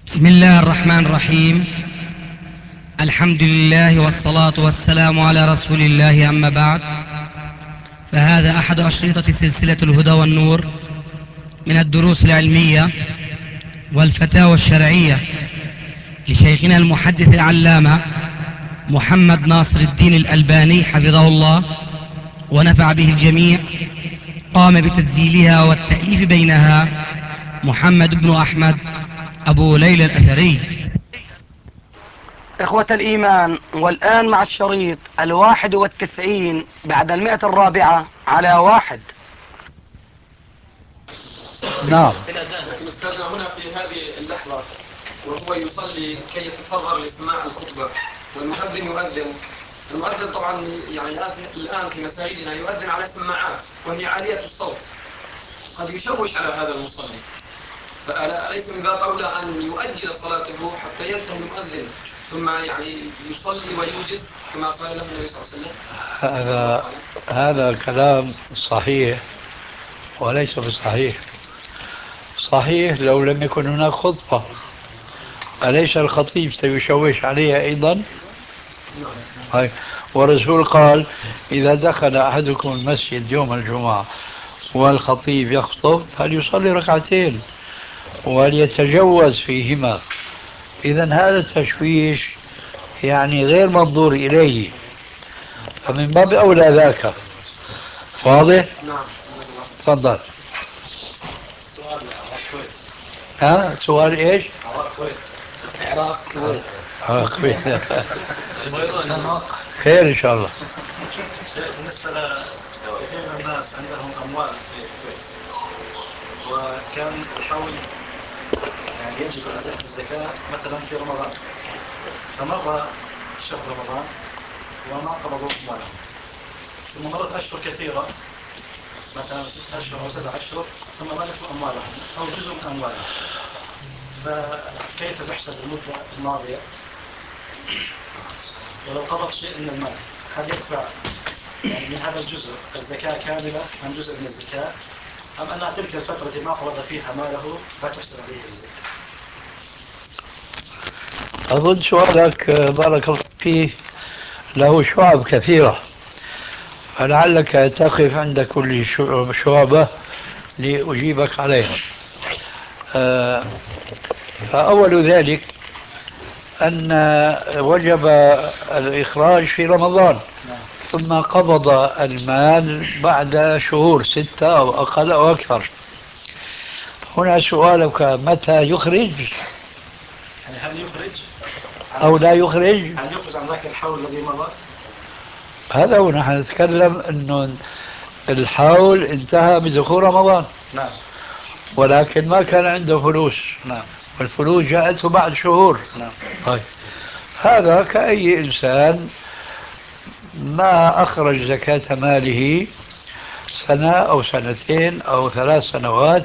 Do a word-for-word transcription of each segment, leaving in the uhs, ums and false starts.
بسم الله الرحمن الرحيم. الحمد لله والصلاة والسلام على رسول الله، أما بعد، فهذا أحد أشرطة سلسلة الهدى والنور من الدروس العلمية والفتاوى الشرعية لشيخنا المحدث العلامة محمد ناصر الدين الألباني حفظه الله ونفع به الجميع. قام بتسجيلها والتأليف بينها محمد بن أحمد أبو ليلى الأثري. إخوة الإيمان، والآن مع الشريط الواحد والتسعين بعد المئة الرابعة على واحد. نعم. أستاذنا هنا في هذه اللحظة وهو يصلي كي يتفرغ لاستماع الخطبة والمؤذن يؤذن. المؤذن طبعا يعني الآن في مساجدنا يؤذن على سماعات وهي عالية الصوت، قد يشوش على هذا المصلي، فأليس من باب أولى أن يؤجل صلاته حتى ينتهي المؤذن ثم يعني يصلي ويوجد كما قال له النبي صلى الله عليه وسلم؟ هذا هذا كلام صحيح وليس بصحيح. صحيح لو لم يكن هناك خطبة، أليس الخطيب سيشوش عليها أيضا؟ هاي. والرسول قال: إذا دخل أحدكم المسجد يوم الجمعة والخطيب يخطب فليصلي ركعتين وليتجوز فيهما. إذا هذا التشويش يعني غير منظور إليه، فمن باب أولى ذاك. واضح؟ نعم. تفضل. سؤال على الكويت. ها سؤال ايش؟ على الكويت. العراق كويت. على الكويت. خير ان شاء الله. بالنسبة لكثير من الناس عندهم أموال في الكويت، وكان يحاول يعني يجب أداء الزكاة مثلا في رمضان، فمر شهر رمضان وما قبضوا أموالهم، ثم مرت أشهر كثيرة مثلا ست أشهر أو سبع أشهر ثم ملكوا أموالهم أو جزء من أموالهم، فكيف يحسب المدة الماضية؟ ولو قبض شيء من المال هل يدفع يعني من هذا الجزء الزكاة كاملة أم جزء من الزكاة، أم أن تلك الفترة التي ما قبض فيها ماله لا تحسب عليه الزكاة؟ أظن سؤالك بارك الله فيه له شعب كثيرة، فلعلك تقف عند كل شعبة لأجيبك عليها. آه، فأول ذلك أن وجب الإخراج في رمضان، ثم قبض المال بعد شهور ستة أو أقل أو أكثر. هنا سؤالك متى يخرج يعني هل يخرج أو لا يخرج؟ هل يخرج عن ذاك الحول الذي مضى؟ هذا هو نحن نتكلم أنه الحول انتهى بدخول رمضان. نعم. ولكن ما كان عنده فلوس. نعم. والفلوس جاءته بعد شهور. نعم. طيب، هذا كأي إنسان ما أخرج زكاة ماله سنة أو سنتين أو ثلاث سنوات،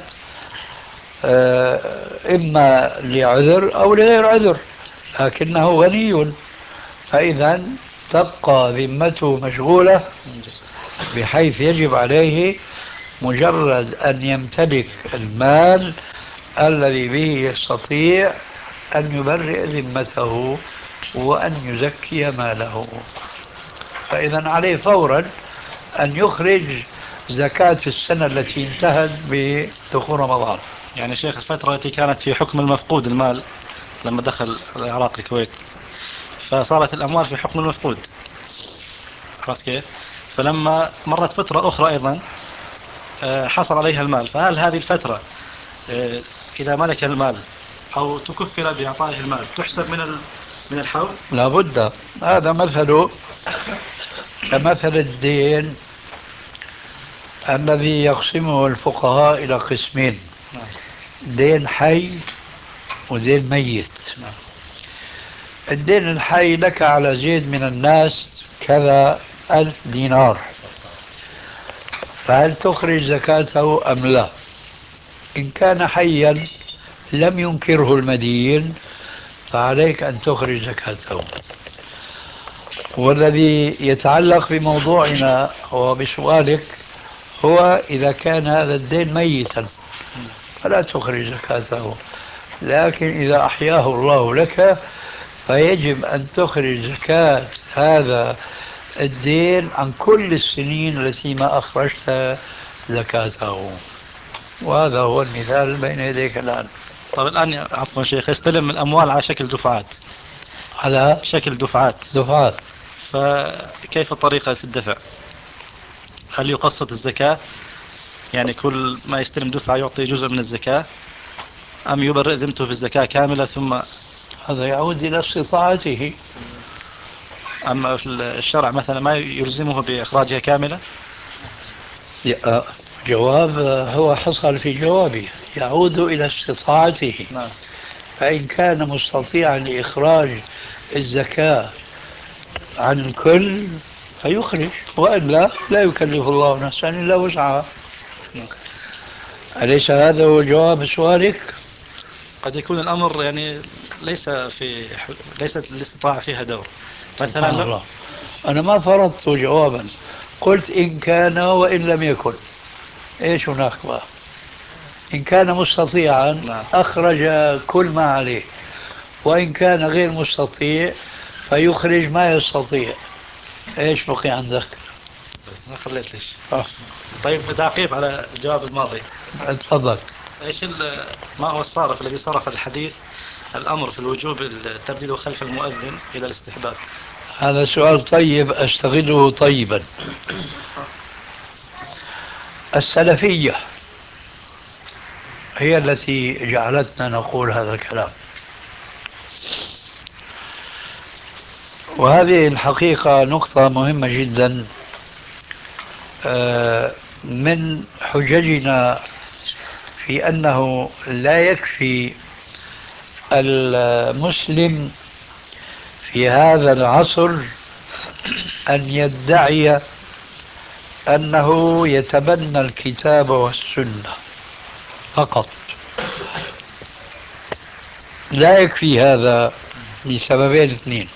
آه، إما لعذر أو لغير عذر، لكنه غني، فإذا تبقى ذمته مشغولة بحيث يجب عليه مجرد أن يمتلك المال الذي به يستطيع أن يبرئ ذمته وأن يزكي ماله. فإذا عليه فورا أن يخرج زكاة السنة التي انتهت بدخول رمضان. يعني شيخ الفترة التي كانت في حكم المفقود المال لما دخل العراق الكويت، فصارت الأموال في حكم المفقود، خلاص كيف؟ فلما مرت فترة أخرى أيضا حصل عليها المال، فهل هذه الفترة إذا ملك المال أو تكفل بإعطائه المال تحسب من من الحول؟ لابد. هذا مثل كمثل الدين الذي يقسمه الفقهاء إلى قسمين: دين حي ودين ميت. الدين الحي لك على زيد من الناس كذا ألف دينار، فهل تخرج زكاته أم لا؟ إن كان حيا لم ينكره المدين فعليك أن تخرج زكاته. والذي يتعلق بموضوعنا وبسؤالك هو إذا كان هذا الدين ميتا فلا تخرج زكاته، لكن إذا أحياه الله لك فيجب أن تخرج زكاة هذا الدين عن كل السنين التي ما أخرجت زكاته. وهذا هو المثال بين يديك الآن. طيب الآن عفوا شيخ، يستلم الأموال على شكل دفعات، على شكل دفعات دفعات، فكيف طريقة الدفع؟ هل يقسط الزكاة، يعني كل ما يستلم دفعة يعطي جزء من الزكاة، أم يبرئ ذمته في الزكاة كاملة ثم؟ هذا يعود إلى استطاعته. أما في الشرع مثلا ما يلزمه بإخراجها كاملة؟ جواب هو حصل في جوابي، يعود إلى استطاعته. نعم. فإن كان مستطيعا لإخراج الزكاة عن الكل فيخرج، وإلا لا يكلف الله نفسا إلا وسعها. أليس هذا هو جواب سؤالك؟ قد يكون الأمر يعني ليس في ليست الاستطاعة فيها دور مثلا. سبحان الله، أنا ما فرضت جوابا، قلت إن كان وإن لم يكن. إيش هناك بقى؟ إن كان مستطيعا نعم. أخرج كل ما عليه، وإن كان غير مستطيع فيخرج ما يستطيع. إيش بقي عندك؟ بس ما خليت ليش. آه. طيب تعقيب على الجواب الماضي، تفضل. ايش ما هو الصارف الذي صرف الحديث الأمر في الوجوب التبديل خلف المؤذن إلى الاستحباب؟ هذا سؤال طيب أستغله طيبا. السلفية هي التي جعلتنا نقول هذا الكلام، وهذه الحقيقة نقطة مهمة جدا. من حججنا في أنه لا يكفي المسلم في هذا العصر أن يدعي أنه يتبنى الكتاب والسنة فقط. لا يكفي هذا لسببين اثنين.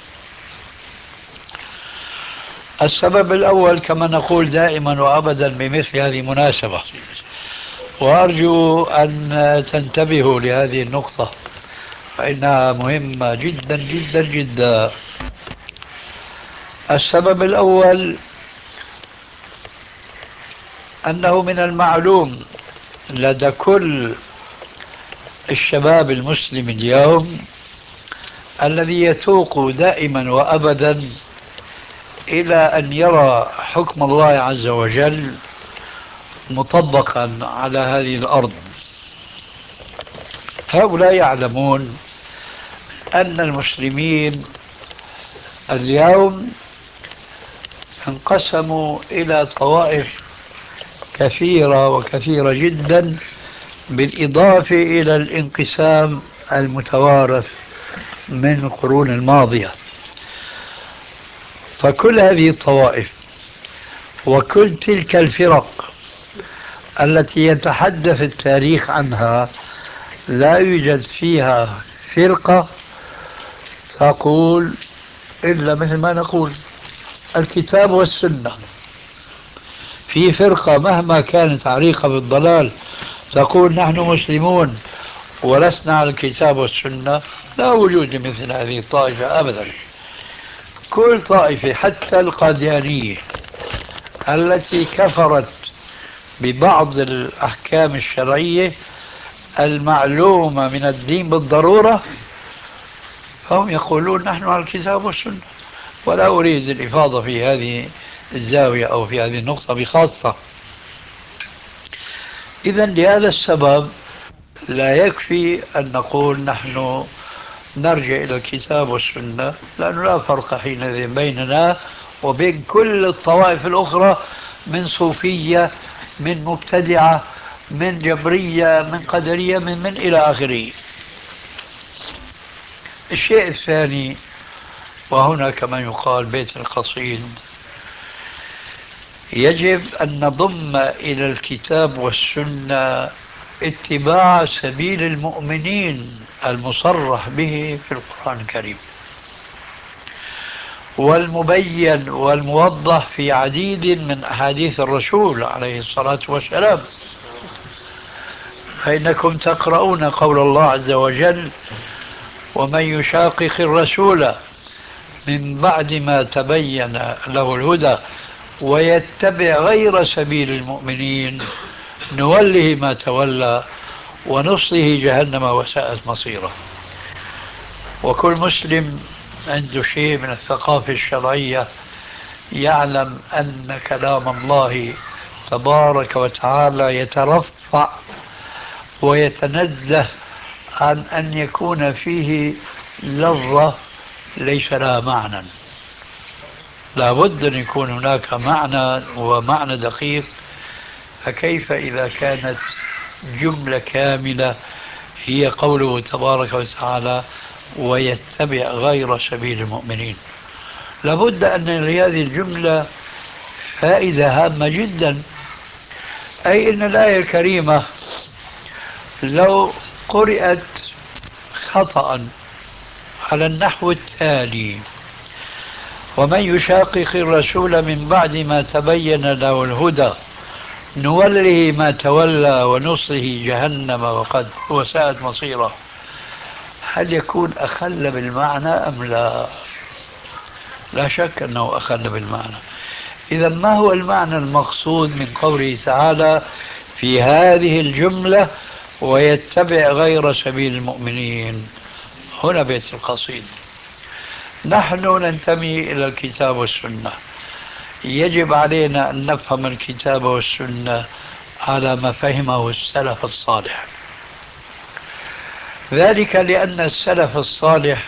السبب الأول كما نقول دائما وأبدا بمثل هذه المناسبة، وأرجو أن تنتبهوا لهذه النقطة فإنها مهمة جدا جدا جدا. السبب الأول أنه من المعلوم لدى كل الشباب المسلم اليوم الذي يتوق دائما وأبدا إلى أن يرى حكم الله عز وجل مطبقا على هذه الأرض. هؤلاء يعلمون أن المسلمين اليوم انقسموا إلى طوائف كثيرة وكثيرة جدا، بالإضافة إلى الانقسام المتوارث من القرون الماضية. فكل هذه الطوائف وكل تلك الفرق التي يتحدث التاريخ عنها لا يوجد فيها فرقة تقول إلا مثل ما نقول الكتاب والسنة. في فرقة مهما كانت عريقة بالضلال تقول نحن مسلمون ولسنا على الكتاب والسنة، لا وجود لمثل هذه الطائفة أبدا. كل طائفة حتى القاديانية التي كفرت ببعض الأحكام الشرعية المعلومة من الدين بالضرورة، فهم يقولون نحن على الكتاب والسنة. ولا أريد الإفاضة في هذه الزاوية أو في هذه النقطة بخاصة. إذن لهذا السبب لا يكفي أن نقول نحن نرجع إلى الكتاب والسنة، لأنه لا فرق حينئذ بيننا وبين كل الطوائف الأخرى من صوفية، من مبتدعة، من جبرية، من قدرية، من من إلى آخره. الشيء الثاني، وهنا كما يقال بيت القصيد، يجب أن نضم إلى الكتاب والسنة اتباع سبيل المؤمنين المصرح به في القرآن الكريم، والمبين والموضح في عديد من أحاديث الرسول عليه الصلاة والسلام. فإنكم تقرؤون قول الله عز وجل: ومن يشاقق الرسول من بعد ما تبين له الهدى ويتبع غير سبيل المؤمنين نوله ما تولى ونصله جهنم وساءت مصيره. وكل مسلم عنده شيء من الثقافة الشرعية يعلم أن كلام الله تبارك وتعالى يترفع ويتنزه عن أن يكون فيه لفظة ليس لها معنى. لا بد أن يكون هناك معنى ومعنى دقيق، فكيف إذا كانت جملة كاملة هي قوله تبارك وتعالى: ويتبع غير سبيل المؤمنين. لابد أن لهذه الجملة فائدة هامة جدا، أي أن الآية الكريمة لو قرأت خطأ على النحو التالي: ومن يشاقق الرسول من بعد ما تبين له الهدى نوله ما تولى ونصله جهنم وقد وساءت مصيره، هل يكون أخل بالمعنى أم لا؟ لا شك أنه أخل بالمعنى. إذا ما هو المعنى المقصود من قوله تعالى في هذه الجملة: ويتبع غير سبيل المؤمنين؟ هنا بيت القصيد. نحن ننتمي إلى الكتاب والسنة، يجب علينا أن نفهم الكتاب والسنة على ما فهمه السلف الصالح، ذلك لأن السلف الصالح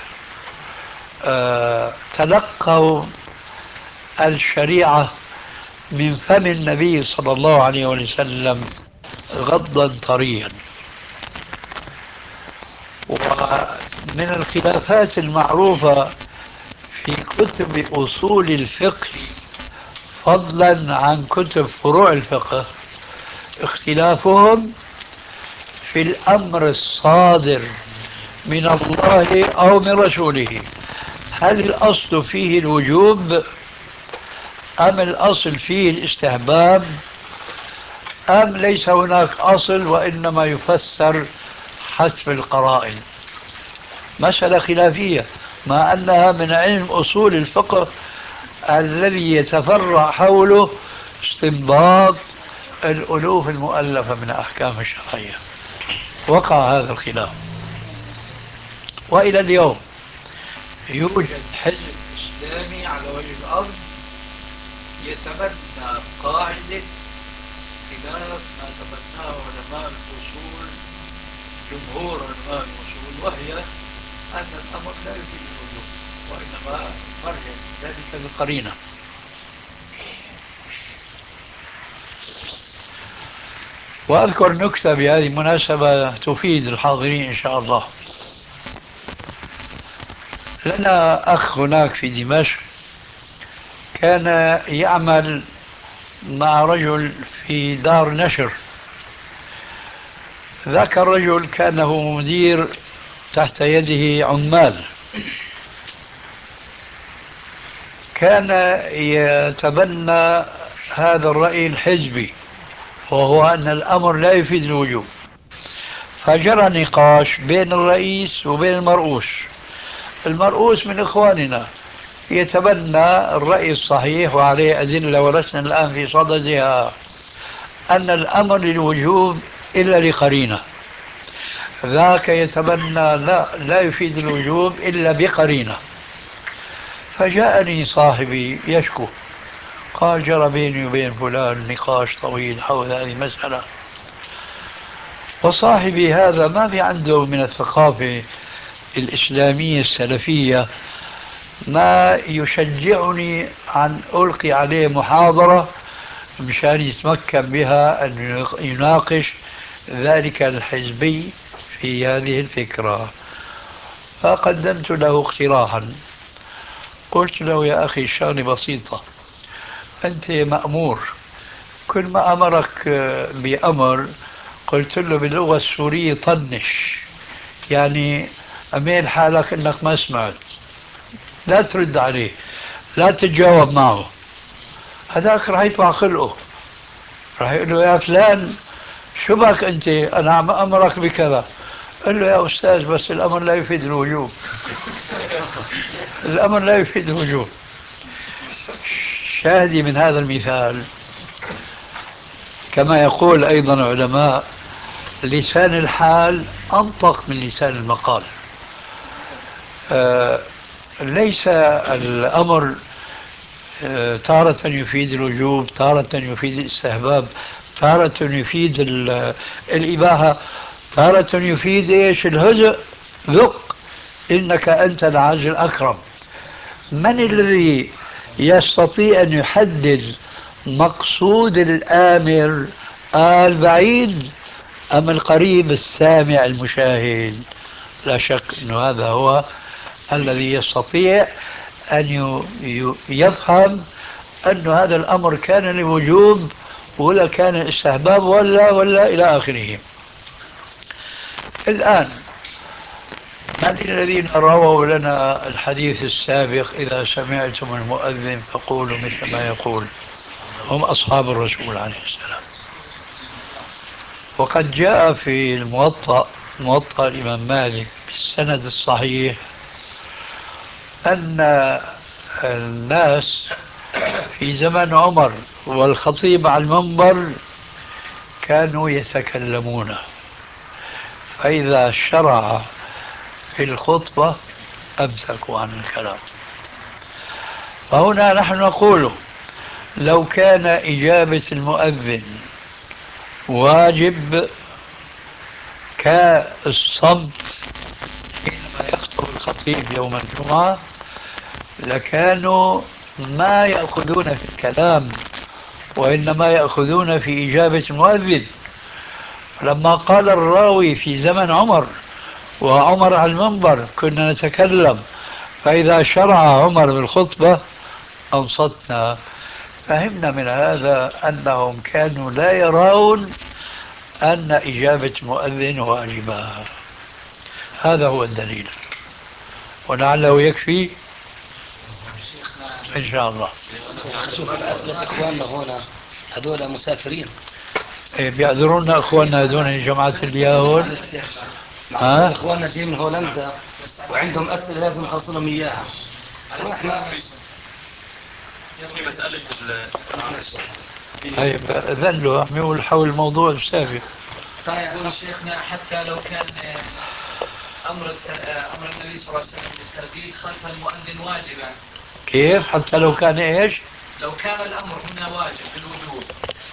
آه تلقوا الشريعة من فم النبي صلى الله عليه وسلم غضا طريا. ومن الخلافات المعروفة في كتب أصول الفقه فضلا عن كتب فروع الفقه اختلافهم في الأمر الصادر من الله أو من رسوله، هل الأصل فيه الوجوب أم الأصل فيه الاستحباب أم ليس هناك أصل وإنما يفسر حسب القرائن. مسألة خلافية، مع أنها من علم أصول الفقه الذي يتفرع حوله استنباط الألوف المؤلفة من أحكام الشرعية. وقع هذا الخلاف، وإلى اليوم يوجد حزب إسلامي على وجه الأرض يتبنى قاعدة خلاف ما تبناه علماء الأصول، جمهور علماء الأصول، وهي أن الأمر لا يفيد الوجوب وإنما مرجع ذلك بالقرينة. وأذكر نكتة بهذه المناسبة تفيد الحاضرين إن شاء الله. لنا أخ هناك في دمشق كان يعمل مع رجل في دار نشر. ذاك الرجل كان هو مدير تحت يده عمال، كان يتبنى هذا الرأي الحزبي وهو أن الأمر لا يفيد الوجوب، فجرى نقاش بين الرئيس وبين المرؤوس. المرؤوس من إخواننا يتبنى الرأي الصحيح وعليه أدلة ولسنا الآن في صددها، أن الأمر للوجوب إلا لقرينة. ذاك يتبنى لا لا يفيد الوجوب إلا بقرينة. فجاءني صاحبي يشكو، قال: جرى بيني وبين فلان نقاش طويل حول هذه المسألة، وصاحبي هذا ما في عنده من الثقافة الإسلامية السلفية ما يشجعني أن ألقي عليه محاضرة مشان يتمكن بها أن يناقش ذلك الحزبي في هذه الفكرة. فقدمت له اقتراحا، قلت له: يا أخي الشغلة بسيطة، أنت مأمور، كل ما أمرك بأمر قلت له باللغة السورية طنش، يعني أميل حالك أنك ما سمعت، لا ترد عليه، لا تتجاوب معه. هذاك راح يطلع خلقه، راح يقول له: يا فلان شو بك أنت؟ أنا عم أمرك بكذا. قال له يا أستاذ بس الأمر لا يفيد الوجوب. الأمر لا يفيد الوجوب. شاهدي من هذا المثال كما يقول أيضا علماء لسان الحال أنطق من لسان المقال. آه ليس الأمر آه تارة يفيد الوجوب، تارة يفيد الاستحباب، تارة يفيد الإباحة، تارة يفيد إيش؟ الهدء. ذق إنك أنت العز الأكرم. من الذي يستطيع أن يحدد مقصود الآمر البعيد أم القريب السامع المشاهد؟ لا شك أن هذا هو الذي يستطيع أن يفهم أن هذا الأمر كان لوجوب ولا كان استحباب ولا ولا إلى آخره. الآن من الذين رووا لنا الحديث السابق إذا سمعتم المؤذن فقولوا مثل ما يقول؟ هم أصحاب الرسول عليه السلام. وقد جاء في الموطأ موطأ الإمام مالك بالسند الصحيح أن الناس في زمن عمر والخطيب على المنبر كانوا يتكلمون، فإذا شرع في الخطبة أمسكوا عن الكلام. فهنا نحن نقول لو كان إجابة المؤذن واجب كالصمت حينما يخطب الخطيب يوم الجمعة لكانوا ما يأخذون في الكلام وإنما يأخذون في إجابة المؤذن. لما قال الراوي في زمن عمر وعمر على المنبر كنا نتكلم، فإذا شرع عمر بالخطبة أنصتنا، فهمنا من هذا أنهم كانوا لا يرون أن إجابة المؤذن واجبة. هذا هو الدليل، ولعله يكفي إن شاء الله. شوف الأسئلة إخواننا هنا هذول مسافرين. إيه بيعذرونا إخواننا هذول جماعة اليهود. ها؟ إخواننا جايين من هولندا وعندهم أسئلة لازم نخلص لهم إياها. وإحنا في مسألة طيب أذن له عم يقول حول الموضوع السابق. طيب شيخنا حتى لو كان أمر أمر النبي صلى الله عليه وسلم بالترديد خلف المؤذن واجبا. كيف حتى لو كان إيش؟ لو كان الأمر هنا واجب بالوجوب،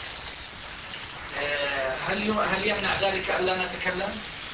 هل هل يمنع ذلك ألا نتكلم؟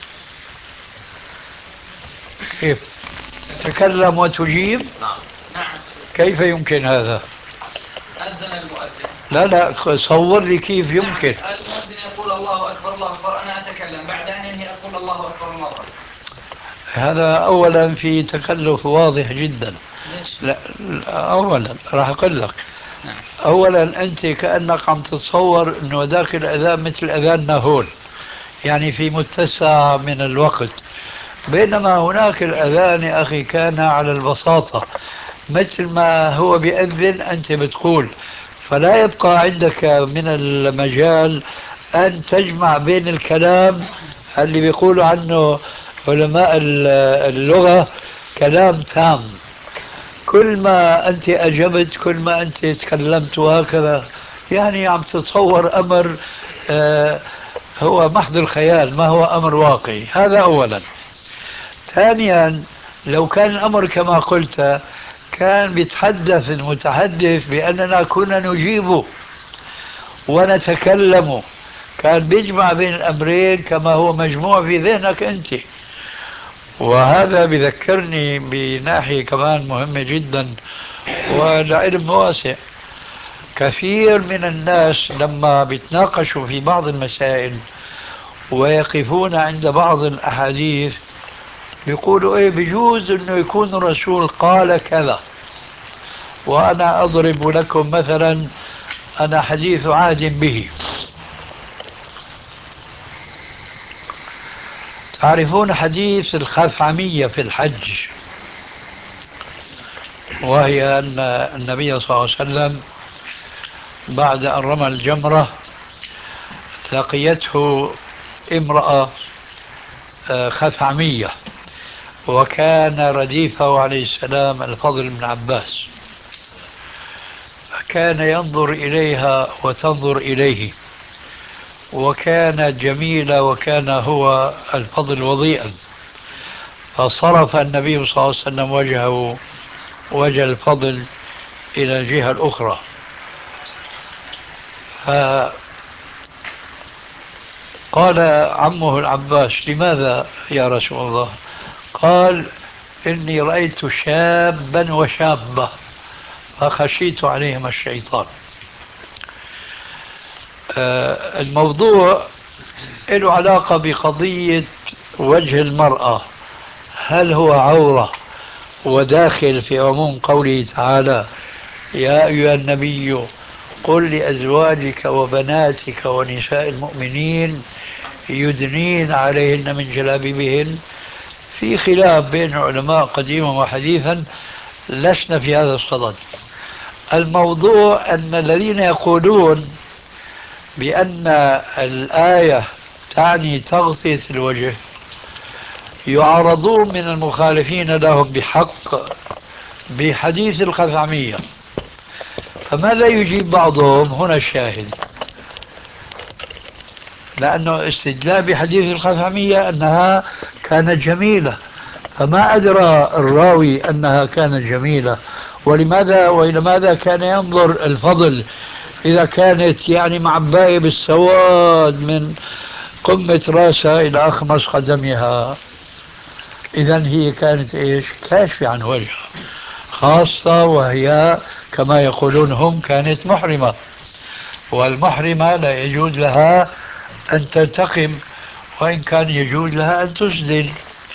كيف تتكلم وتجيب؟ نعم نعم. كيف يمكن هذا؟ أذن المؤذن. لا لا صور لي كيف يمكن. نعم. المؤذن يقول الله أكبر الله أكبر، أنا أتكلم بعد أن ينهي أقول الله أكبر مرة. هذا أولا في تكلف واضح جدا. ليش؟ لا أولا راح أقول لك. نعم. أولا أنت كأنك عم تتصور أنه ذاك الأذان مثل أذاننا هون، يعني في متسع من الوقت، بينما هناك الأذان يا أخي كان على البساطة مثل ما هو بيأذن أنت بتقول، فلا يبقى عندك من المجال أن تجمع بين الكلام اللي بيقولوا عنه علماء اللغة كلام تام. كل ما أنت أجبت كل ما أنت تكلمت وهكذا، يعني عم تتصور أمر آه هو محض الخيال ما هو أمر واقعي. هذا أولا. ثانيا لو كان الأمر كما قلت كان بيتحدث المتحدث بأننا كنا نجيب ونتكلم، كان بيجمع بين الأمرين كما هو مجموع في ذهنك أنت. وهذا بذكرني بناحية كمان مهمة جدا والعلم واسع. كثير من الناس لما بيتناقشوا في بعض المسائل ويقفون عند بعض الأحاديث بيقولوا ايه بيجوز انه يكون الرسول قال كذا. وانا اضرب لكم مثلا، انا حديث عهد به. تعرفون حديث الخثعمية في الحج، وهي أن النبي صلى الله عليه وسلم بعد أن رمى الجمرة لقيته امرأة آه، خثعمية، وكان رديفه عليه السلام الفضل بن عباس، فكان ينظر إليها وتنظر إليه، وكانت جميلة وكان هو الفضل وضيئا، فصرف النبي صلى الله عليه وسلم وجهه وجه الفضل إلى الجهة الأخرى. فقال عمه العباس: لماذا يا رسول الله؟ قال: إني رأيت شابا وشابة فخشيت عليهما الشيطان. آه، الموضوع له علاقة بقضية وجه المرأة، هل هو عورة وداخل في عموم قوله تعالى: يا أيها النبي قل لأزواجك وبناتك ونساء المؤمنين يدنين عليهن من جلابيبهن. في خلاف بين العلماء قديما وحديثا، لسنا في هذا الصدد. الموضوع أن الذين يقولون بأن الآية تعني تغطية الوجه يعارضون من المخالفين لهم بحق بحديث الخثعمية. فماذا يجيب بعضهم؟ هنا الشاهد، لأنه استدلال بحديث الخثعمية أنها كانت جميلة، فما أدرى الراوي أنها كانت جميلة، ولماذا وإلى ماذا كان ينظر الفضل إذا كانت يعني معباية بالسواد من قمة راسها إلى أخمص قدمها. إذن هي كانت إيش؟ كاشفة عن وجهها، خاصة وهي كما يقولون هم كانت محرمة، والمحرمة لا يجوز لها أن تنتقم، وإن كان يجوز لها أن تسدل.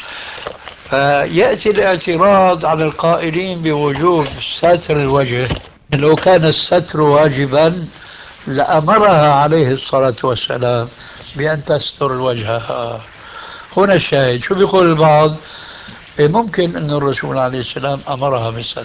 فيأتي الاعتراض على القائلين بوجوب ستر الوجه. لو كان الستر واجبا لأمرها عليه الصلاة والسلام بأن تستر وجهها. هنا الشاهد. شو بيقول البعض؟ إيه، ممكن أن الرسول عليه السلام أمرها بالستر.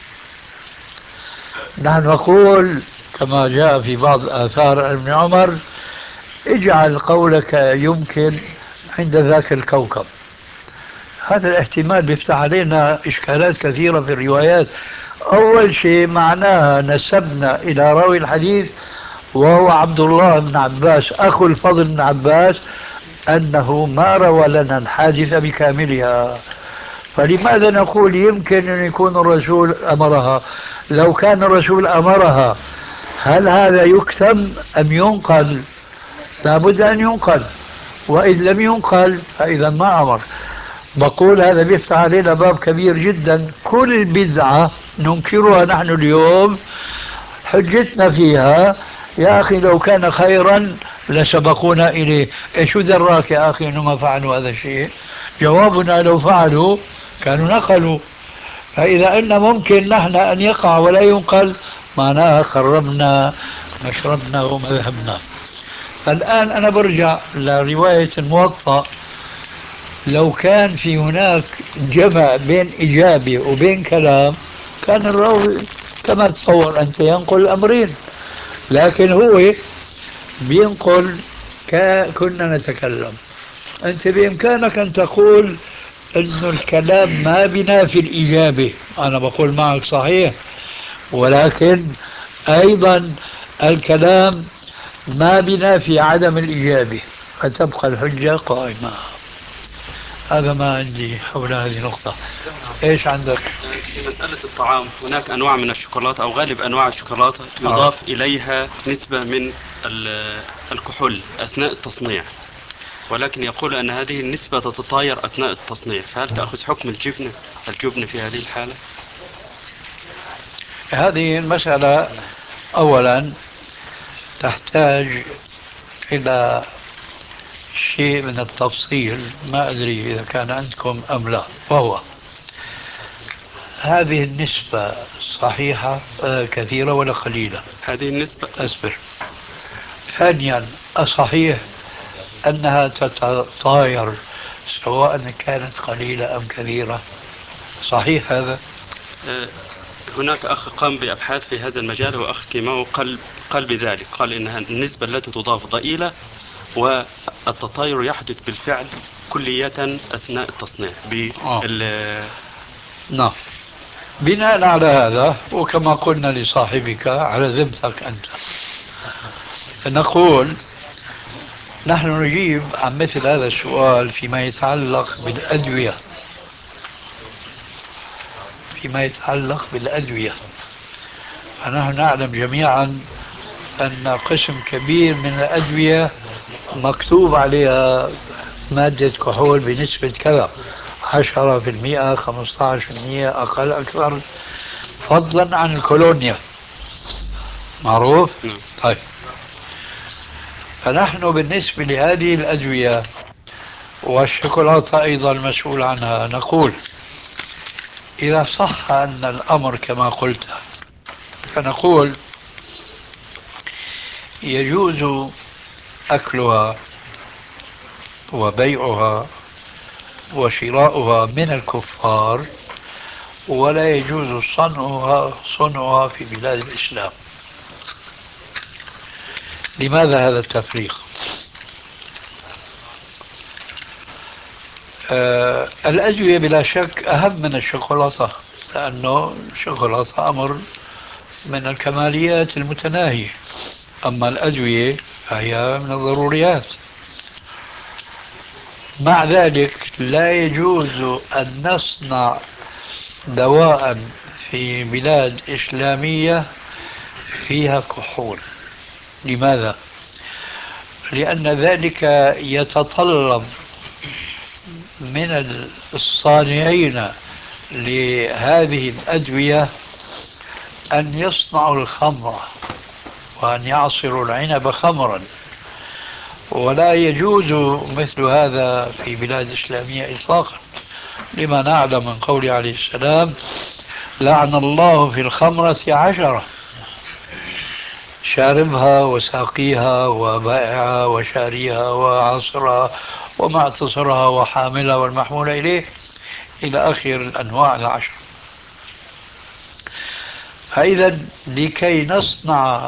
نحن نقول كما جاء في بعض آثار ابن عمر: اجعل قولك يمكن عند ذاك الكوكب. هذا الاحتمال بيفتح علينا إشكالات كثيرة في الروايات. أول شيء معناها نسبنا إلى راوي الحديث وهو عبد الله بن عباس أخو الفضل بن عباس أنه ما روى لنا الحادثة بكاملها. فلماذا نقول يمكن أن يكون الرسول أمرها؟ لو كان الرسول أمرها هل هذا يكتم أم ينقل؟ لابد أن ينقل، وإذ لم ينقل فإذا ما أمر. بقول هذا بيفتح علينا باب كبير جدا. كل بدعة ننكرها نحن اليوم حجتنا فيها: يا أخي لو كان خيرا لسبقونا إليه. إيش دراك يا أخي أنه ما فعلوا هذا الشيء؟ جوابنا: لو فعلوا كانوا نقلوا. فإذا أن ممكن نحن أن يقع ولا ينقل، معناها خربنا مشربنا ومذهبنا. فالآن أنا برجع لرواية الموطأ. لو كان في هناك جمع بين إجابة وبين كلام كان الراوي كما تصور أنت ينقل الأمرين، لكن هو بينقل كنا نتكلم. أنت بإمكانك أن تقول أن الكلام ما بينافي الإجابة، أنا بقول معك صحيح، ولكن أيضا الكلام ما بينافي عدم الإجابة، فتبقى الحجة قائمة. هذا ما عندي حول هذه النقطة. إيش عندك؟ في مسألة الطعام هناك أنواع من الشوكولاتة أو غالب أنواع الشوكولاتة يضاف آه. إليها نسبة من الكحول أثناء التصنيع، ولكن يقول أن هذه النسبة تتطاير أثناء التصنيع، فهل تأخذ حكم الجبنة الجبنة في هذه الحالة؟ هذه المسألة أولا تحتاج إلى شيء من التفصيل، ما أدري إذا كان عندكم أم لا، وهو هذه النسبة صحيحة كثيرة ولا قليلة؟ هذه النسبة أصبر. ثانيا، أصحيح أنها تتطاير سواء كانت قليلة أم كثيرة؟ صحيح هذا؟ هناك أخ قام بأبحاث في هذا المجال وأخ كيماوي قال قال بذلك، قال إنها النسبة التي تضاف ضئيلة والتطاير يحدث بالفعل كلية أثناء التصنيع بال... نعم. بناء على هذا وكما قلنا لصاحبك على ذمتك أنت نقول نحن نجيب عن مثل هذا السؤال فيما يتعلق بالأدوية فيما يتعلق بالأدوية فنحن نعلم جميعا أن قسم كبير من الأدوية مكتوب عليها مادة كحول بنسبة كذا عشرة في المئة خمسة عشر في المئة أقل أكثر فضلا عن الكولونيا معروف؟ طيب فنحن بالنسبة لهذه الأدوية والشوكولاتة أيضا مسؤول عنها نقول إذا صح أن الأمر كما قلت فنقول يجوز أكلها وبيعها وشراؤها من الكفار ولا يجوز صنعها صنعها في بلاد الإسلام. لماذا هذا التفريق؟ آه الأدوية بلا شك أهم من الشوكولاتة لأنه الشوكولاتة أمر من الكماليات المتناهية أما الأدوية فهي من الضروريات. مع ذلك لا يجوز أن نصنع دواء في بلاد إسلامية فيها كحول. لماذا؟ لأن ذلك يتطلب من الصانعين لهذه الأدوية أن يصنعوا الخمر وأن يعصروا العنب خمرا ولا يجوز مثل هذا في بلاد إسلامية إطلاقا لما نعلم من قول عليه السلام لعن الله في الخمرة عشرة شاربها وساقيها وبائعها وشاريها وعصرها ومعتصرها وحاملها والمحمول إليه إلى آخر الأنواع العشر. فإذا لكي نصنع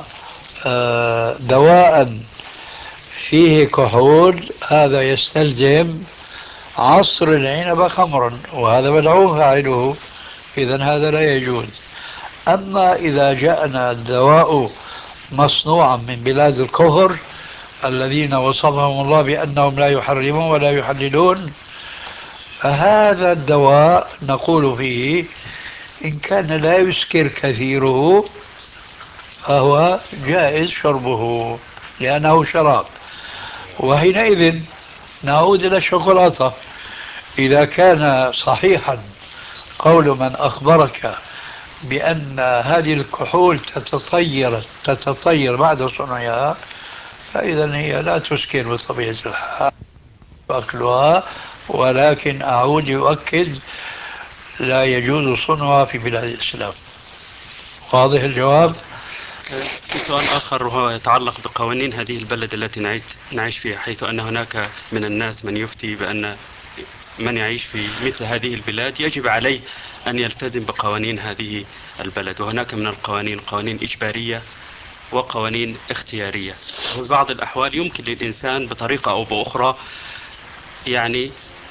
دواء فيه كحول هذا يستلزم عصر العنب خمرا وهذا مدعو فاعله إذن هذا لا يجوز. أما إذا جاءنا الدواء مصنوعا من بلاد الكفر الذين وصفهم الله بأنهم لا يحرمون ولا يحللون فهذا الدواء نقول فيه إن كان لا يسكر كثيره فهو جائز شربه لأنه شراب. وحينئذ نعود إلى الشوكولاتة إذا كان صحيحا قول من أخبرك بأن هذه الكحول تتطير تتطير بعد صنعها فإذا هي لا تسكر بطبيعة الحال أكلها ولكن أعود يؤكد لا يجوز صنعها في بلاد الإسلام. واضح الجواب؟ في سؤال آخر وهو يتعلق بقوانين هذه البلد التي نعيش فيها حيث أن هناك من الناس من يفتي بأن من يعيش في مثل هذه البلاد يجب عليه أن يلتزم بقوانين هذه البلد وهناك من القوانين قوانين إجبارية وقوانين اختيارية وفي بعض الأحوال يمكن للإنسان بطريقة أو بأخرى يعني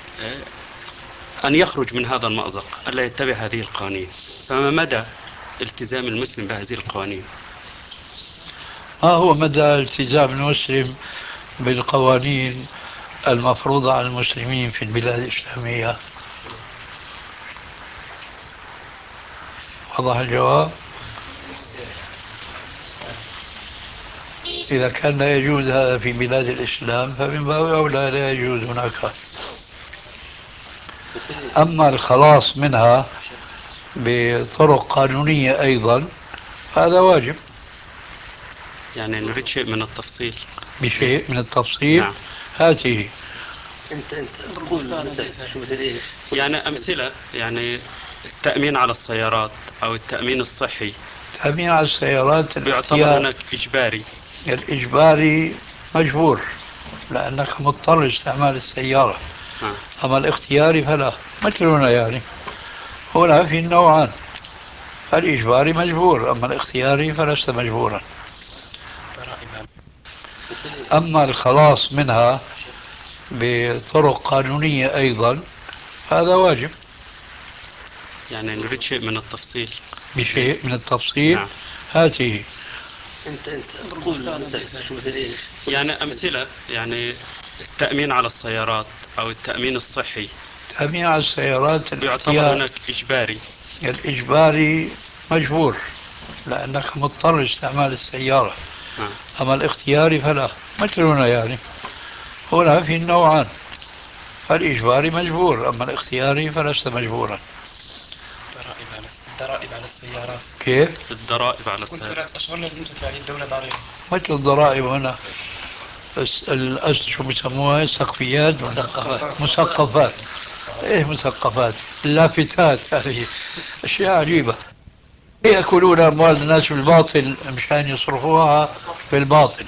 أن يخرج من هذا المأزق ألا يتبع هذه القوانين فما مدى التزام المسلم بهذه القوانين؟ ما هو مدى التزام المسلم بالقوانين المفروضة على المسلمين في البلاد الإسلامية؟ واضح الجواب؟ إذا كان لا يجوز هذا في بلاد الإسلام فمن باب أولى لا يجوز هناك. أما الخلاص منها بطرق قانونية أيضا هذا واجب. يعني نريد شيء من التفصيل. بشيء من التفصيل؟ نعم. هاته انت انت قول شو بدي يعني امثله يعني التامين على السيارات او التامين الصحي. التامين على السيارات يعتبر هناك اجباري. الاجباري مجبور لانك مضطر لاستعمال السياره. آه. اما الاختياري فلا مثلنا يعني هنا في النوعان الاجباري مجبور اما الاختياري فلست مجبورا. أما الخلاص منها بطرق قانونية أيضا هذا واجب. يعني نريد شيء من التفصيل. بشيء من التفصيل. نعم. هاته. انت انت قول شو بدي. يعني أمثلة، يعني التأمين على السيارات أو التأمين الصحي. تأمين على السيارات يعتبر هناك إجباري. الإجباري مجبور لأنك مضطر استعمال السيارة. نعم. أما الاختياري فلا، مثلنا يعني هنا في النوعان، فالإجباري مجبور أما الاختياري فلست مجبورا. الضرائب على الضرائب على السيارات. كيف؟ الضرائب على كل السيارات. ثلاث أشهر لازم تدفع الدولة ضريبة. مثل الضرائب هنا الأس شو بيسموها سقفيات مثقفات. مثقفات. ايه مثقفات لافتات، هذه اشياء عجيبة. يأكلون أموال الناس بالباطل مشان يصرفوها بالباطل.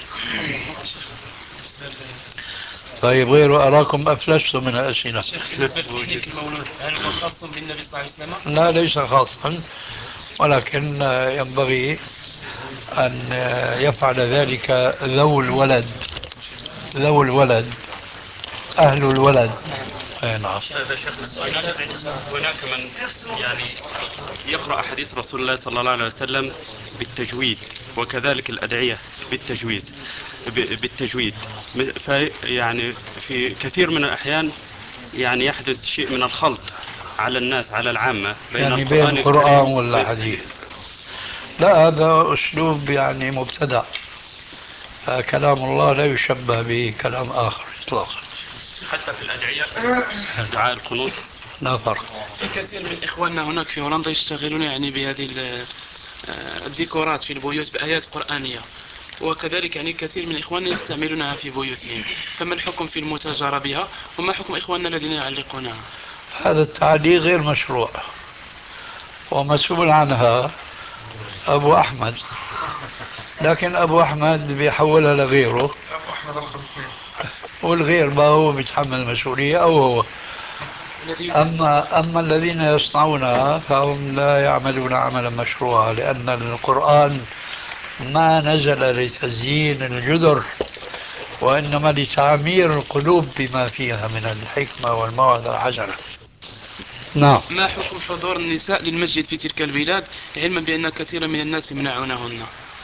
طيب غيره أراكم أفلستم من الأسئلة. شيخ بالنسبة لتحريك المولود هل هو خاص بالنبي صلى الله عليه وسلم؟ لا ليس خاصا، ولكن ينبغي أن يفعل ذلك ذو الولد، ذو الولد أهل الولد. أي نعم. هناك من يعني يقرأ حديث رسول الله صلى الله عليه وسلم بالتجويد، وكذلك الأدعية بالتجويز بالتجويد. يعني في كثير من الأحيان يعني يحدث شيء من الخلط على الناس، على العامة، بين يعني القرآن بين القرآن الكريم والحديث. لا هذا أسلوب يعني مبتدع، فكلام الله لا يشبه بكلام آخر إطلاقا. حتى في الأدعية دعاء القنوت لا فرق. في كثير من إخواننا هناك في هولندا يشتغلون يعني بهذه الديكورات في البيوت بآيات قرآنية، وكذلك يعني كثير من إخواننا يستعملونها في بيوتهم، فما الحكم في المتاجرة بها وما حكم إخواننا الذين يعلقونها؟ هذا التعليق غير مشروع، ومسؤول عنها أبو أحمد، لكن أبو أحمد بيحولها لغيره، والغير ما هو بيتحمل المسؤولية أو هو. أما أما الذين يصنعونها فهم لا يعملون عملا مشروعا، لأن القرآن ما نزل لتزيين الجدر، وإنما لتعمير القلوب بما فيها من الحكمة والموعظة الحسنة. نعم. ما حكم حضور النساء للمسجد في تلك البلاد علما بأن كثيرا من الناس يمنعونهن؟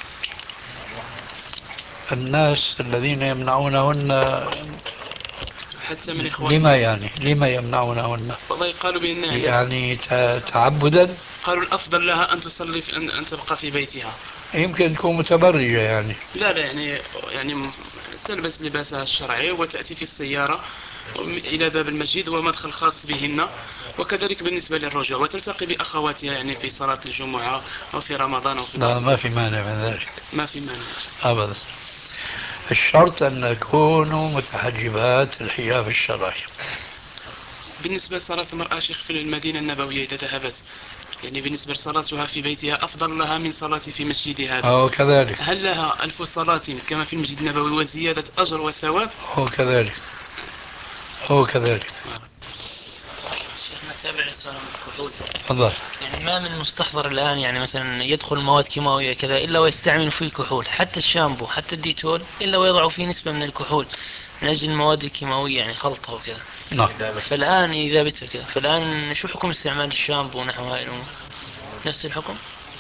الناس الذين يمنعونهن حتى من إخواننا. لما يعني لما يمنعونهن؟ والله قالوا بأن يعني, يعني تعبدا. قالوا الأفضل لها أن تصلي في أن, أن تبقى في بيتها. يمكن تكون متبرجة يعني. لا لا يعني يعني تلبس لباسها الشرعي وتأتي في السيارة إلى باب المسجد ومدخل خاص بهن، وكذلك بالنسبة للرجوع وتلتقي بأخواتها يعني في صلاة الجمعة أو في رمضان أو في لا ما في مانع من ذلك. ما في مانع أبدا. الشرط أن يكونوا متحجبات الحجاب الشرعي. بالنسبة لصلاة المرأة شيخ في المدينة النبوية إذا ذهبت، يعني بالنسبة لصلاتها في بيتها أفضل لها من صلاة في مسجد هذا. هو كذلك. هل لها ألف صلاة كما في المسجد النبوي وزيادة أجر وثواب؟ هو كذلك. هو كذلك. شيخنا تابع للسؤال عن الكحول. تفضل. يعني ما من مستحضر الآن يعني مثلا يدخل مواد كيماوية كذا إلا ويستعمل فيه الكحول، حتى الشامبو حتى الديتول إلا ويضع فيه نسبة من الكحول من أجل المواد الكيماوية يعني خلطها وكذا. نعم. فالآن إذا بتر كذا، فالآن شو حكم استعمال الشامبو ونحو هاي الأمور؟ نفس الحكم؟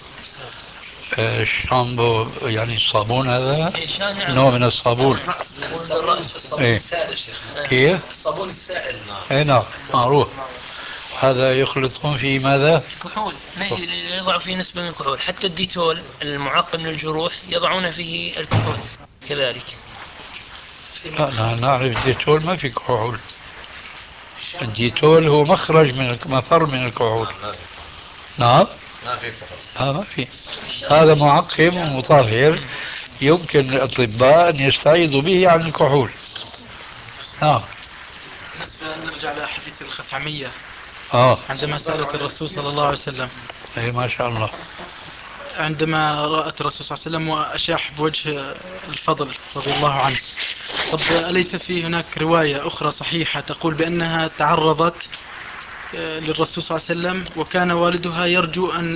الشامبو يعني الصابون هذا إيه نعم. نوع من الصابون. الصابون إيه. السائل شيخنا. كيف؟ الصابون السائل. اي نعم معروف. هذا يخلطون في ماذا؟ الكحول يضع فيه نسبة من الكحول، حتى الديتول المعقم للجروح يضعون فيه الكحول كذلك. لا نعرف الديتول ما في كحول. الديتول هو مخرج من مفر من الكحول. نعم ما في كحول. لا ما في. هذا معقم ومطهر يمكن للأطباء أن يستعيضوا به عن الكحول. نعم. بالنسبة نرجع لحديث الخثعمية. آه. عندما سألت الرسول صلى الله عليه وسلم. أي ما شاء الله. عندما رأت الرسول صلى الله عليه وسلم وأشاح بوجه الفضل رضي الله عنه. طب أليس في هناك رواية أخرى صحيحة تقول بأنها تعرضت للرسول صلى الله عليه وسلم وكان والدها يرجو أن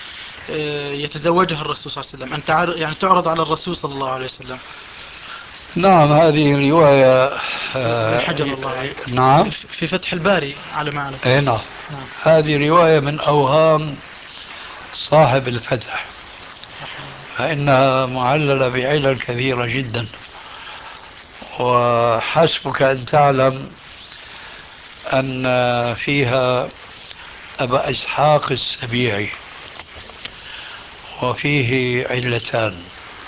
يتزوجها الرسول صلى الله عليه وسلم، أن تعرض يعني تعرض على الرسول صلى الله عليه وسلم؟ نعم هذه رواية ابن آه حجر الله أعلم. نعم في فتح الباري على ما أعلم. اي نعم. نعم. هذه رواية من أوهام صاحب الفتح، فإنها معللة بعلل كثيرة جدا. وحسبك أن تعلم أن فيها أبا إسحاق السبيعي، وفيه علتان: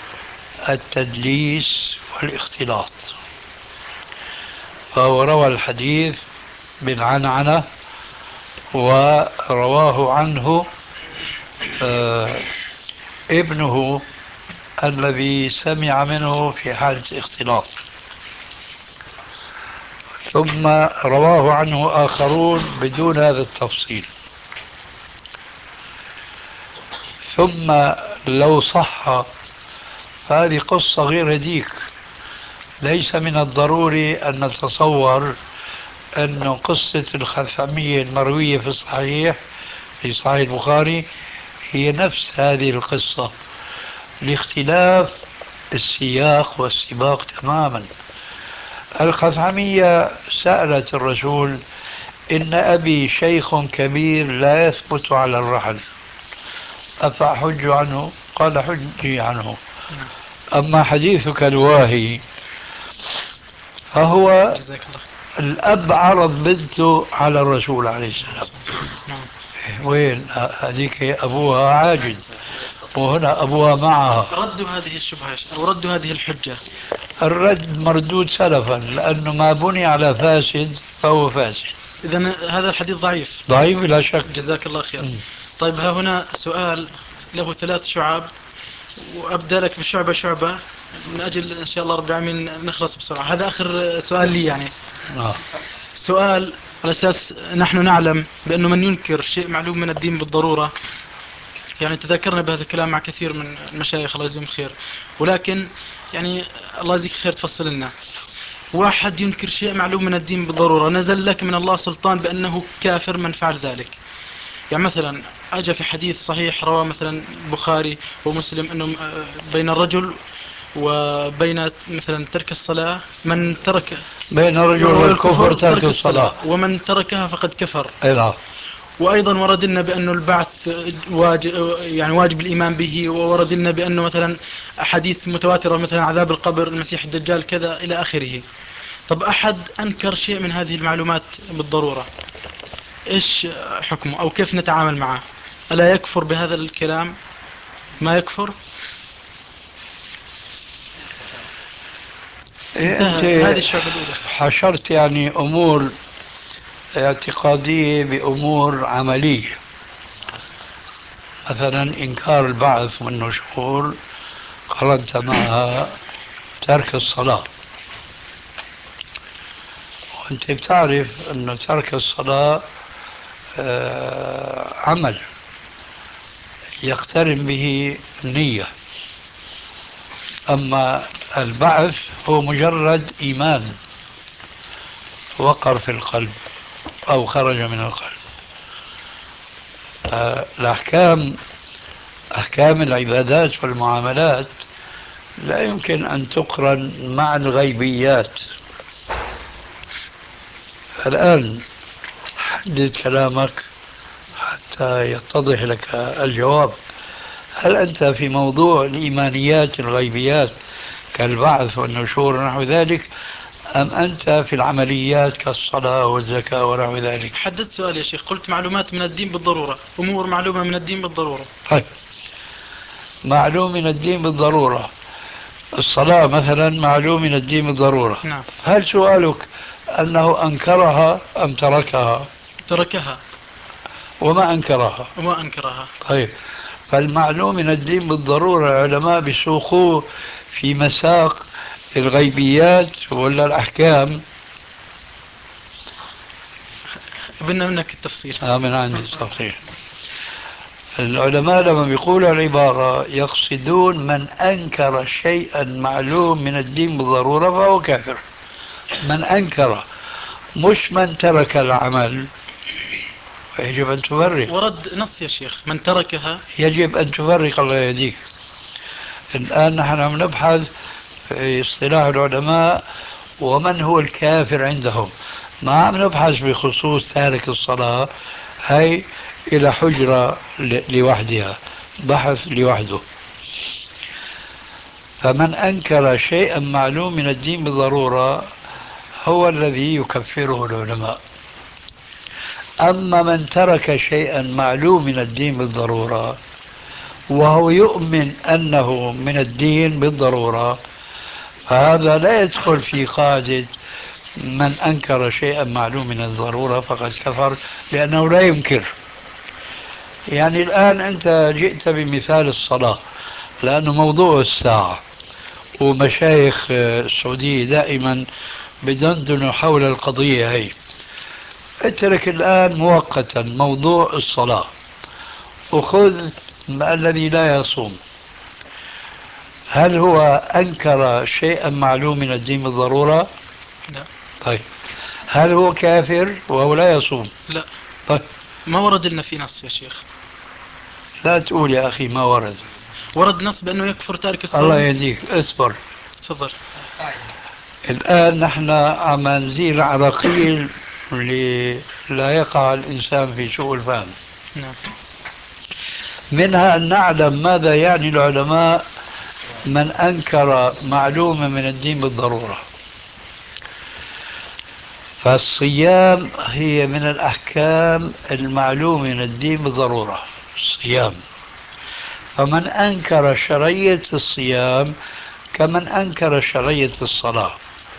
التدليس والاختلاط. فهو روى الحديث بالعنعنة، ورواه عنه آه ابنه الذي سمع منه في حالة اختلاط، ثم رواه عنه آخرون بدون هذا التفصيل. ثم لو صح فهذه قصة غير هديك. ليس من الضروري أن نتصور أن قصة الخثعمية المروية في الصحيح في صحيح البخاري هي نفس هذه القصة، لاختلاف السياق والسباق تماما. الخثعمية سألت الرسول: إن أبي شيخ كبير لا يثبت على الرحل، أفأحج عنه؟ قال: حجي عنه. أما حديثك الواهي فهو الأب عرض بنته على الرسول عليه السلام. وين هذيك أبوها عاجز وهنا أبوها معها. ردوا هذه الشبهة أو ردوا هذه الحجة. الرد مردود سلفا، لأنه ما بني على فاسد فهو فاسد. إذن هذا الحديث ضعيف. ضعيف بلا شك. جزاك الله خير. م. طيب ها هنا سؤال له ثلاث شعب، وأبدأ لك بشعبة شعبة من أجل إن شاء الله رب العالمين نخلص بسرعة. هذا آخر سؤال لي يعني. آه. سؤال على أساس نحن نعلم بأنه من ينكر شيء معلوم من الدين بالضرورة، يعني تذكرنا بهذا الكلام مع كثير من المشايخ الله يجزيهم خير، ولكن يعني الله يجزيك خير تفصل لنا. واحد ينكر شيء معلوم من الدين بالضرورة، نزل لك من الله سلطان بأنه كافر من فعل ذلك. يعني مثلا أجى في حديث صحيح رواه مثلا البخاري ومسلم أنه بين الرجل وبين مثلا ترك الصلاة، من ترك بين الرجل والكفر ترك الصلاة، ومن تركها فقد كفر. إلا. وأيضا ورد لنا بأنه البعث واجب، يعني واجب الإيمان به، وورد لنا بأنه مثلا أحاديث متواترة مثلا عذاب القبر، المسيح الدجال، كذا إلى آخره. طب أحد أنكر شيء من هذه المعلومات بالضرورة، إيش حكمه أو كيف نتعامل معه؟ ألا يكفر بهذا الكلام؟ ما يكفر؟ أنت هذه الشعبة الأولى. حشرت يعني أمور اعتقادية بأمور عملية. مثلا إنكار البعث والنشور قرنت معها ترك الصلاة، وأنت بتعرف أن ترك الصلاة آه عمل يقترن به النية، أما البعث هو مجرد إيمان وقر في القلب أو خرج من القلب. الأحكام أحكام العبادات والمعاملات لا يمكن أن تقرن مع الغيبيات. الآن حدد كلامك حتى يتضح لك الجواب. هل أنت في موضوع الإيمانيات الغيبيات كالبعث والنشور ونحو ذلك، أم أنت في العمليات كالصلاة والزكاة ونحو ذلك؟ حددت سؤال يا شيخ، قلت معلومات من الدين بالضرورة، أمور معلومة من الدين بالضرورة. طيب، معلوم من الدين بالضرورة. الصلاة مثلا معلوم من الدين بالضرورة. نعم. هل سؤالك أنه أنكرها أم تركها؟ تركها. وما أنكرها. وما أنكرها. طيب، فالمعلوم من الدين بالضرورة العلماء بيسوقوه في مساق الغيبيات ولا الأحكام؟ بدنا منك التفصيل. آه من عندي التفصيل. العلماء لما بيقولوا العبارة يقصدون من أنكر شيئا معلوم من الدين بالضرورة فهو كافر. من أنكر، مش من ترك العمل. يجب أن تفرق. ورد نص يا شيخ من تركها. يجب أن تفرق، الله يهديك. الآن نحن عم نبحث في اصطلاح العلماء ومن هو الكافر عندهم. ما عم نبحث بخصوص تارك الصلاة، هي إلى حجرة لوحدها، بحث لوحده. فمن أنكر شيئا معلوم من الدين بالضرورة هو الذي يكفره العلماء. أما من ترك شيئا معلوم من الدين بالضرورة وهو يؤمن أنه من الدين بالضرورة فهذا لا يدخل في قاعدة من أنكر شيئا معلوم من الضرورة فقد كفر، لأنه لا ينكر. يعني الآن أنت جئت بمثال الصلاة لأنه موضوع الساعة، ومشايخ السعودية دائما بدندنوا حول القضية هي. اترك الآن مؤقتا موضوع الصلاة وخذ الذي لا يصوم. هل هو أنكر شيئا معلوم من الدين بالضرورة؟ لا. طيب هل هو كافر وهو لا يصوم؟ لا. طيب ما ورد لنا في نص يا شيخ. لا تقول يا أخي ما ورد. ورد نص بأنه يكفر تارك الصوم. الله يهديك، اصبر. تفضل. الآن نحن عم نزيل عراقيل لا يقع الإنسان في سوء الفهم. نعم. منها أن نعلم ماذا يعني العلماء من أنكر معلومة من الدين بالضرورة. فالصيام هي من الأحكام المعلومة من الدين بالضرورة، الصيام. فمن أنكر شرعية الصيام كمن أنكر شرعية الصلاة،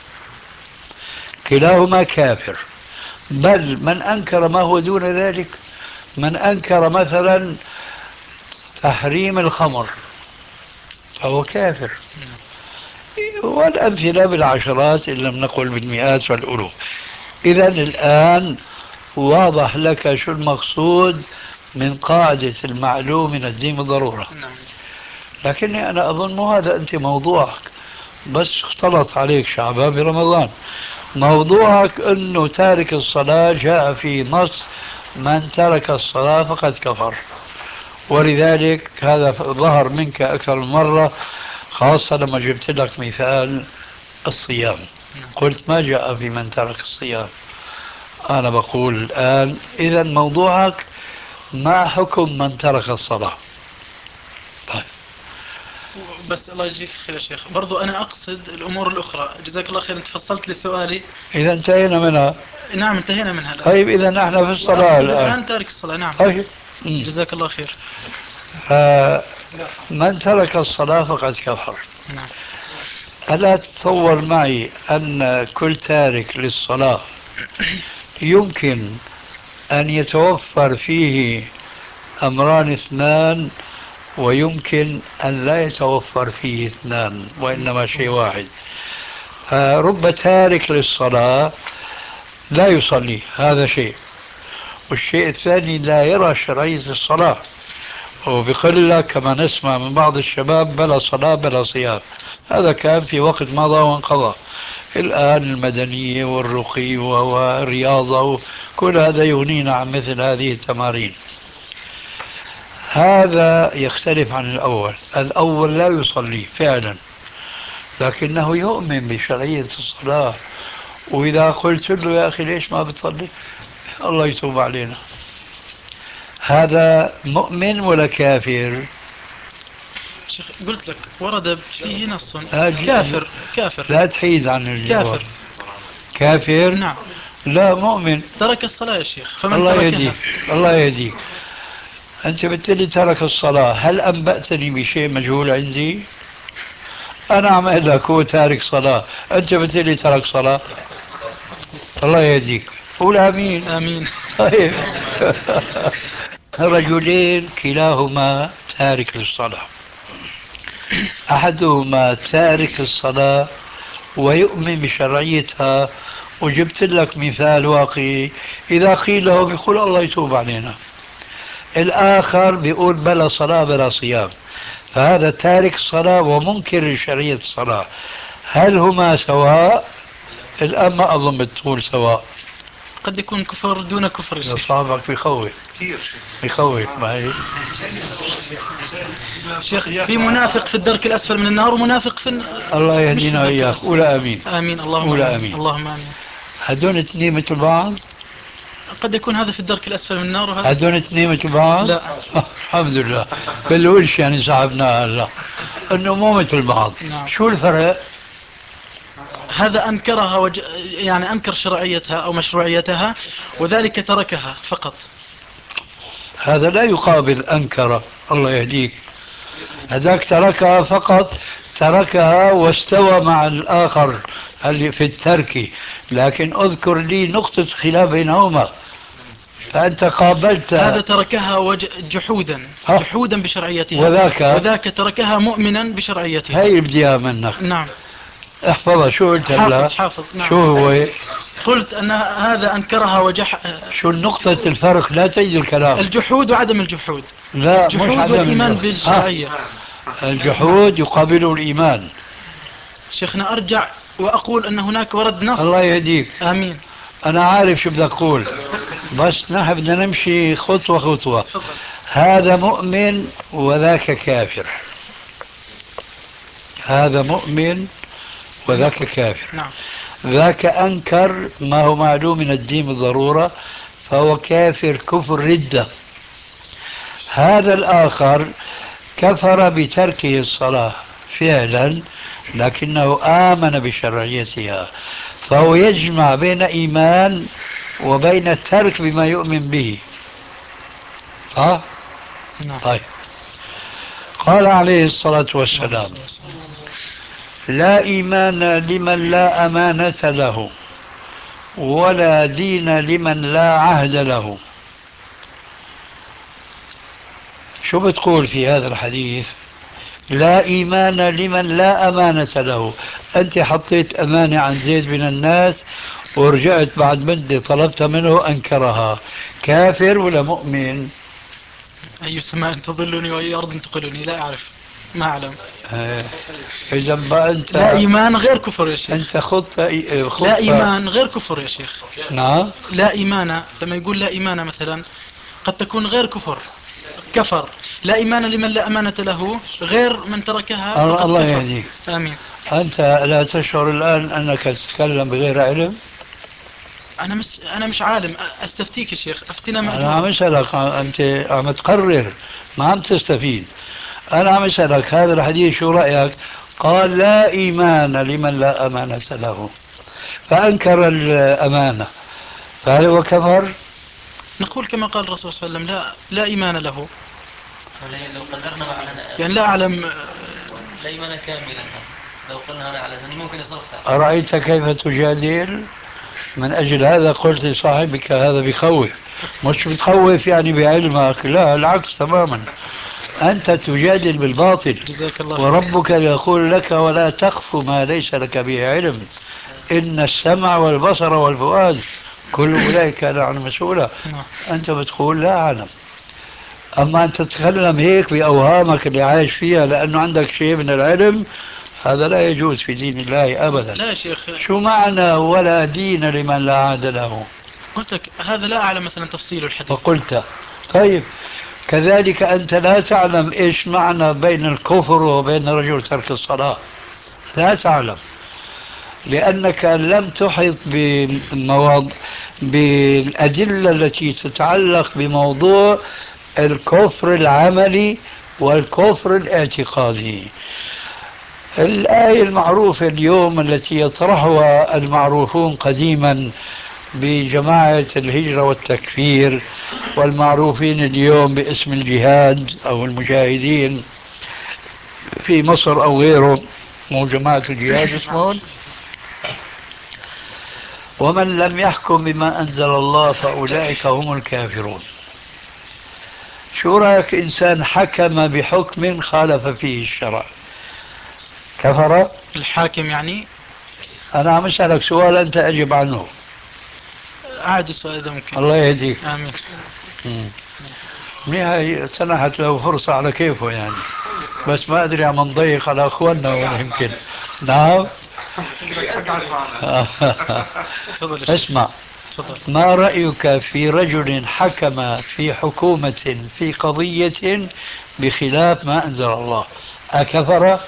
كلاهما كافر. بل من أنكر ما هو دون ذلك، من أنكر مثلا تحريم الخمر فهو كافر. والأمثلة بالعشرات إن لم نقل بالمئات والألوف. إذا الآن واضح لك شو المقصود من قاعدة المعلوم من الدين بالضرورة. لكني أنا أظن مو هذا أنت موضوعك، بس اختلط عليك شعبان برمضان. موضوعك أنه تارك الصلاة جاء في نص من ترك الصلاة فقد كفر، ولذلك هذا ظهر منك أكثر من مرة، خاصة لما جبت لك مثال الصيام. قلت ما جاء في من ترك الصيام. أنا بقول الآن إذا موضوعك ما حكم من ترك الصلاة. طيب. بس الله يجزيك خير يا شيخ، برضو أنا أقصد الأمور الأخرى. جزاك الله خير، أنت فصلت لسؤالي. إذا انتهينا منها. نعم انتهينا منها الآن. طيب إذا نحن في الصلاة الآن. الآن تارك الصلاة. نعم. طيب. جزاك الله خير. من ترك الصلاة فقد كفر. نعم. ألا تتصور معي أن كل تارك للصلاة يمكن أن يتوفر فيه أمران اثنان، ويمكن أن لا يتوفر فيه اثنان وإنما شيء واحد. رب تارك للصلاة لا يصلي، هذا شيء. والشيء الثاني لا يرى شرعية الصلاة، وبقول لك كما نسمع من بعض الشباب بلا صلاة بلا صيام. هذا كان في وقت مضى وانقضى. الآن المدنية والرقي والرياضة كل هذا يغنينا عن مثل هذه التمارين. هذا يختلف عن الأول. الأول لا يصلي فعلا لكنه يؤمن بشرعية الصلاة، وإذا قلت له يا أخي ليش ما بتصلي، الله يتوب علينا. هذا مؤمن ولا كافر؟ شيخ قلت لك ورد فيه نص كافر. كافر لا تحيد عن الجواب. كافر. كافر. نعم. لا مؤمن. ترك الصلاة يا شيخ. فمن الله تركها. يهديك الله يهديك. أنت بالتالي ترك الصلاة، هل أنبأتني بشيء مجهول عندي؟ أنا عم أقول لك هو تارك صلاة، أنت بالتالي ترك صلاة. الله يهديك. قول آمين. آمين. طيب. رجلين كلاهما تارك للصلاة، أحدهما تارك الصلاة ويؤمن بشرعيتها، وجبت لك مثال واقعي إذا قيل له بيقول الله يتوب علينا. الآخر بيقول بلا صلاة بلا صيام، فهذا تارك الصلاة ومنكر شرعية الصلاة. هل هما سواء؟ الآن ما أظن بتقول سواء. قد يكون كفر دون كفر يا شيخ. صعبك بيخوف كثير. بيخوف ما هي شيخ في منافق في الدرك الأسفل من النار ومنافق في النار. الله يهدينا وإياك. قول آمين. آمين اللهم قول آمين. آمين. اللهم آمين. هدول اثنين مثل بعض؟ قد يكون هذا في الدرك الأسفل من النار وهذا. هدول اثنين مثل بعض؟ لا. الحمد لله. بالوش يعني صاحبنا هلا انه مو مثل بعض. نعم. شو الفرق؟ هذا أنكرها وج... يعني أنكر شرعيتها أو مشروعيتها وذلك تركها فقط. هذا لا يقابل أنكر. الله يهديك. هذاك تركها فقط، تركها واستوى مع الآخر اللي في الترك، لكن أذكر لي نقطة خلاف بينهما. فأنت قابلت هذا تركها وج... جحودا جحودا بشرعيتها، وذاك وذاك تركها مؤمنا بشرعيتها. هي بديها منك. نعم. احفظها. شو قلت هلا؟ حافظ حافظ. نعم. شو هو؟ قلت أن هذا أنكرها وجح. شو نقطة الفرق؟ لا تجد الكلام. الجحود وعدم الجحود. لا، الجحود مش عدم والإيمان الجحود. بالشرعية. الجحود يقابله الإيمان. شيخنا أرجع وأقول أن هناك ورد نص. الله يهديك. آمين. أنا عارف شو بدك تقول، بس نحن بدنا نمشي خطوة خطوة. تفضل. هذا مؤمن وذاك كافر. هذا مؤمن وذاك كافر. نعم. ذاك أنكر ما هو معلوم من الدين بالضرورة، فهو كافر كفر ردة. هذا الآخر كفر بتركه الصلاة فعلا، لكنه آمن بشرعيتها، فهو يجمع بين إيمان وبين الترك بما يؤمن به. ها؟ نعم. طيب. قال عليه الصلاة والسلام: لا إيمان لمن لا أمانة له، ولا دين لمن لا عهد له. شو بتقول في هذا الحديث؟ لا إيمان لمن لا أمانة له. أنت حطيت أمانة عن زيد من الناس ورجعت بعد مدة طلبت منه أنكرها. كافر ولا مؤمن؟ أي سماء تظلني وأي أرض تقلني لا أعرف، ما أعلم. آه. إذا بقى أنت لا إيمان غير كفر يا شيخ. أنت خطة خطة لا إيمان غير كفر يا شيخ. نعم. لا إيمان لما يقول لا إيمان مثلا قد تكون غير كفر، كفر. لا إيمان لمن لا أمانة له غير من تركها الله, فقد الله كفر. يهديك. آمين. أنت لا تشعر الآن أنك تتكلم بغير علم؟ أنا مش أنا مش عالم، أستفتيك يا شيخ، أفتنا مأجور. أنا عم أسألك، أنت عم تقرر ما عم تستفيد. أنا عم أسألك هذا الحديث شو رأيك؟ قال لا إيمان لمن لا أمانة له، فأنكر الأمانة، فهل هو كفر؟ نقول كما قال الرسول صلى الله عليه وسلم: لا لا إيمان له. لو قدرنا على يعني لا أعلم. لا إيمان كاملا، لو قلنا هذا على زن ممكن يصرفها. أرأيت كيف تجادل؟ من أجل هذا قلت لصاحبك هذا بخوف. مش بتخوف يعني بعلمك، لا العكس تماما، أنت تجادل بالباطل. جزاك الله. وربك يقول لك: ولا تقف ما ليس لك به علم، إن السمع والبصر والفؤاد كل أولئك كان عنه مسؤولا. أنت بتقول لا أعلم، أما أنت تتكلم هيك بأوهامك اللي عايش فيها لأنه عندك شيء من العلم، هذا لا يجوز في دين الله أبدا. لا يا شيخ. شو معنى ولا دين لمن لا عهد له؟ قلت لك هذا لا أعلم مثلا تفصيل الحديث. فقلت طيب، كذلك أنت لا تعلم إيش معنى بين الكفر وبين رجل ترك الصلاة، لا تعلم، لأنك لم تحط بمواض... بالأدلة التي تتعلق بموضوع الكفر العملي والكفر الاعتقادي. الآية المعروفة اليوم التي يطرحها المعروفون قديما بجماعة الهجرة والتكفير، والمعروفين اليوم باسم الجهاد أو المجاهدين في مصر أو غيره، مو جماعة الجهاد اسمهم: ومن لم يحكم بما أنزل الله فأولئك هم الكافرون. شو رأيك إنسان حكم بحكم خالف فيه الشرع، كفر؟ الحاكم يعني؟ أنا عم أسألك سؤال أنت أجب عنه. عادي السؤال إذا ممكن. الله يهديك. آمين. منيح سنحت له فرصة على كيفه يعني، بس ما أدري عم نضيق على أخواننا ولا يمكن. نعم. اسمع، تفضل. ما رأيك في رجل حكم في حكومة في قضية بخلاف ما أنزل الله، أكفر؟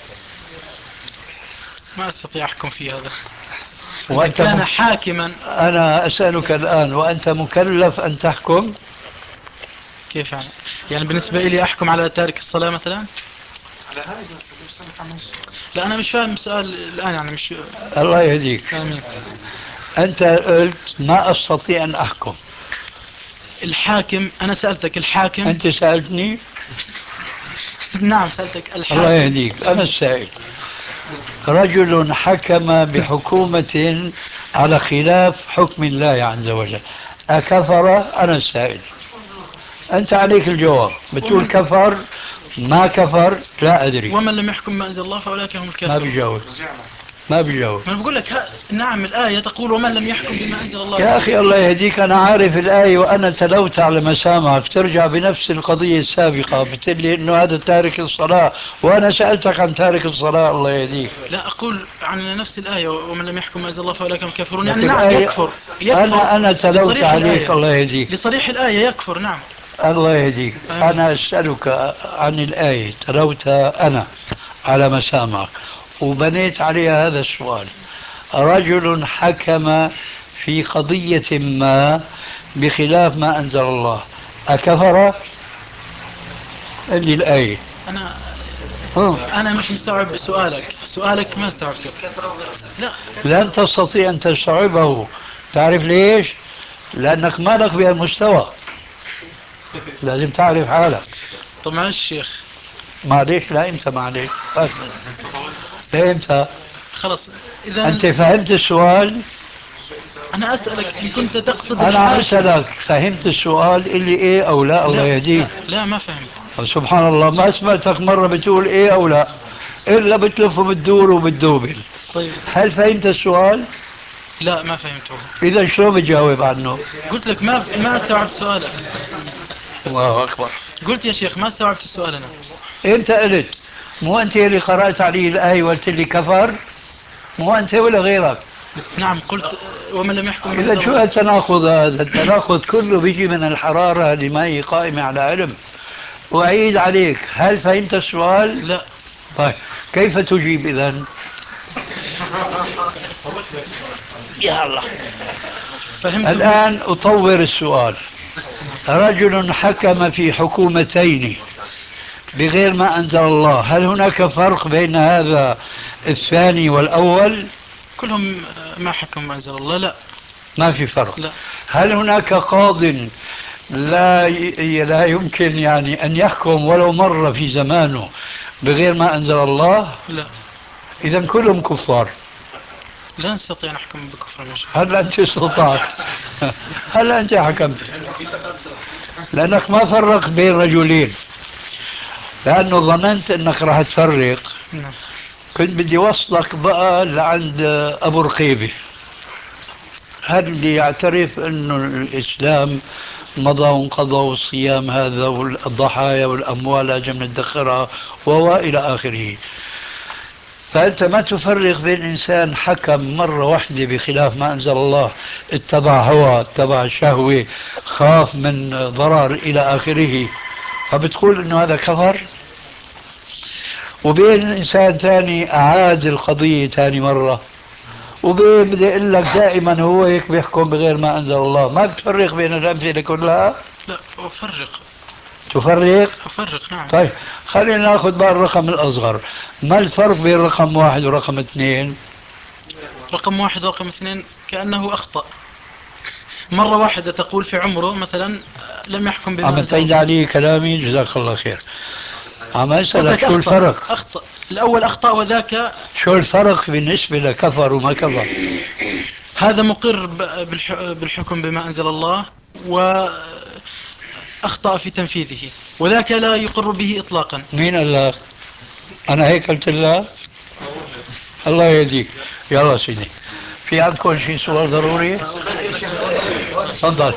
ما أستطيع أحكم في هذا. إذا وأنت كان م... حاكما. أنا أسألك الآن، وأنت مكلف أن تحكم؟ كيف يعني؟ يعني بالنسبة لي أحكم على تارك الصلاة مثلا؟ لا أنا مش فاهم السؤال الآن يعني مش. الله يهديك. آمين. أنت قلت ما أستطيع أن أحكم. الحاكم، أنا سألتك الحاكم. أنت سألتني؟ نعم سألتك الحاكم. الله يهديك، أنا السائل. رجل حكم بحكومة على خلاف حكم الله عز وجل، أكفر؟ أنا السائل، أنت عليك الجواب. بتقول كفر، ما كفر، لا أدري. ومن لم يحكم ما أنزل الله فأولئك هم الكافرون. ما بيجاوب، ما بيجاوب. ما بقول لك ها... نعم الآية تقول ومن لم يحكم بما أنزل الله. يا أخي الله يهديك، أنا عارف الآية وأنا تلوت على مسامعك، ترجع بنفس القضية السابقة بتقول لي إنه هذا تارك الصلاة، وأنا سألتك عن تارك الصلاة. الله يهديك. لا أقول عن نفس الآية ومن لم يحكم ما أنزل الله فأولئك هم الكافرون، يعني لكن نعم الآية يكفر. يكفر أنا أنا تلوت لصريح عليك. الآية. الله يهديك. لصريح الآية يكفر. نعم. الله يهديك. أنا أسألك عن الآية، تلوتها أنا على مسامعك وبنيت عليها هذا السؤال. رجل حكم في قضية ما بخلاف ما أنزل الله، أكفر؟ قل لي الآية. أنا ها. أنا مش مستوعب بسؤالك، سؤالك ما استوعبته. لا لن تستطيع أن تستوعبه. تعرف ليش؟ لأنك مالك بهالمستوى، لازم تعرف حالك. طب معلش شيخ. معليش، لا امتى معليش، بس لا امتى. خلاص إذا أنت فهمت السؤال؟ أنا أسألك إن كنت تقصد أنا عم الحاكم. أسألك فهمت السؤال اللي إيه أو لا. الله لا يهديك. لا ما فهمت. سبحان الله، ما سمعتك مرة بتقول إيه أو لا، إلا بتلف وبتدور وبتدوبل. طيب هل فهمت السؤال؟ لا ما فهمته. إذا شلون بتجاوب عنه؟ قلت لك ما ف... ما استوعبت سؤالك. الله أكبر. قلت يا شيخ ما استوعبت السؤال أنا. أنت قلت، مو أنت اللي قرأت علي الآية وقلت لي كفر؟ مو أنت ولا غيرك؟ نعم قلت ومن لم يحكم إذا شو التناقض هذا؟ التناقض كله بيجي من الحرارة اللي ما هي قائمة على علم. وأعيد عليك، هل فهمت السؤال؟ لا. طيب كيف تجيب إذن؟ يا الله. فهمت. الآن أطور السؤال. رجل حكم في حكومتين بغير ما أنزل الله، هل هناك فرق بين هذا الثاني والأول؟ كلهم ما حكم ما أنزل الله. لا ما في فرق. لا. هل هناك قاض لا ي... لا يمكن يعني أن يحكم ولو مرة في زمانه بغير ما أنزل الله؟ لا. إذا كلهم كفار. لا نستطيع أن نحكم بكفر المشرك. هل أنت استطعت؟ هل أنت حكمت؟ لأنك ما فرق بين رجلين، لأنه ظننت أنك راح تفرق. نعم. كنت بدي وصلك بقى لعند أبو رقيبة، هل اللي يعترف أنه الإسلام مضى وانقضى والصيام هذا والضحايا والأموال لازم ندخرها وإلى آخره. فأنت ما تفرق بين إنسان حكم مرة واحدة بخلاف ما أنزل الله، اتبع هوى، اتبع شهوة، خاف من ضرر إلى آخره، فبتقول إنه هذا كفر. وبين إنسان ثاني أعاد القضية ثاني مرة، وبين بدي أقول لك دائما هو هيك بيحكم بغير ما أنزل الله. ما بتفرق بين الأمثلة كلها؟ لا أفرق. تفرق؟ أفرق نعم. طيب خلينا ناخذ بقى الرقم الأصغر. ما الفرق بين رقم واحد ورقم اثنين؟ رقم واحد ورقم اثنين كأنه أخطأ. مرة واحدة تقول في عمره مثلا لم يحكم بما عم أنزل تعيد الله. علي كلامي، جزاك الله خير. عم أسألك شو أخطأ. الفرق؟ أخطأ. الأول أخطأ وذاك. شو الفرق بالنسبة لكفر وما كفر؟ هذا مقر بالحكم بما أنزل الله وأخطأ في تنفيذه، وذاك لا يقر به إطلاقا. مين قال لك؟ أنا هيك قلت لك؟ الله يهديك. يلا سيدي، في عندكم شيء سؤال ضروري؟ تفضل.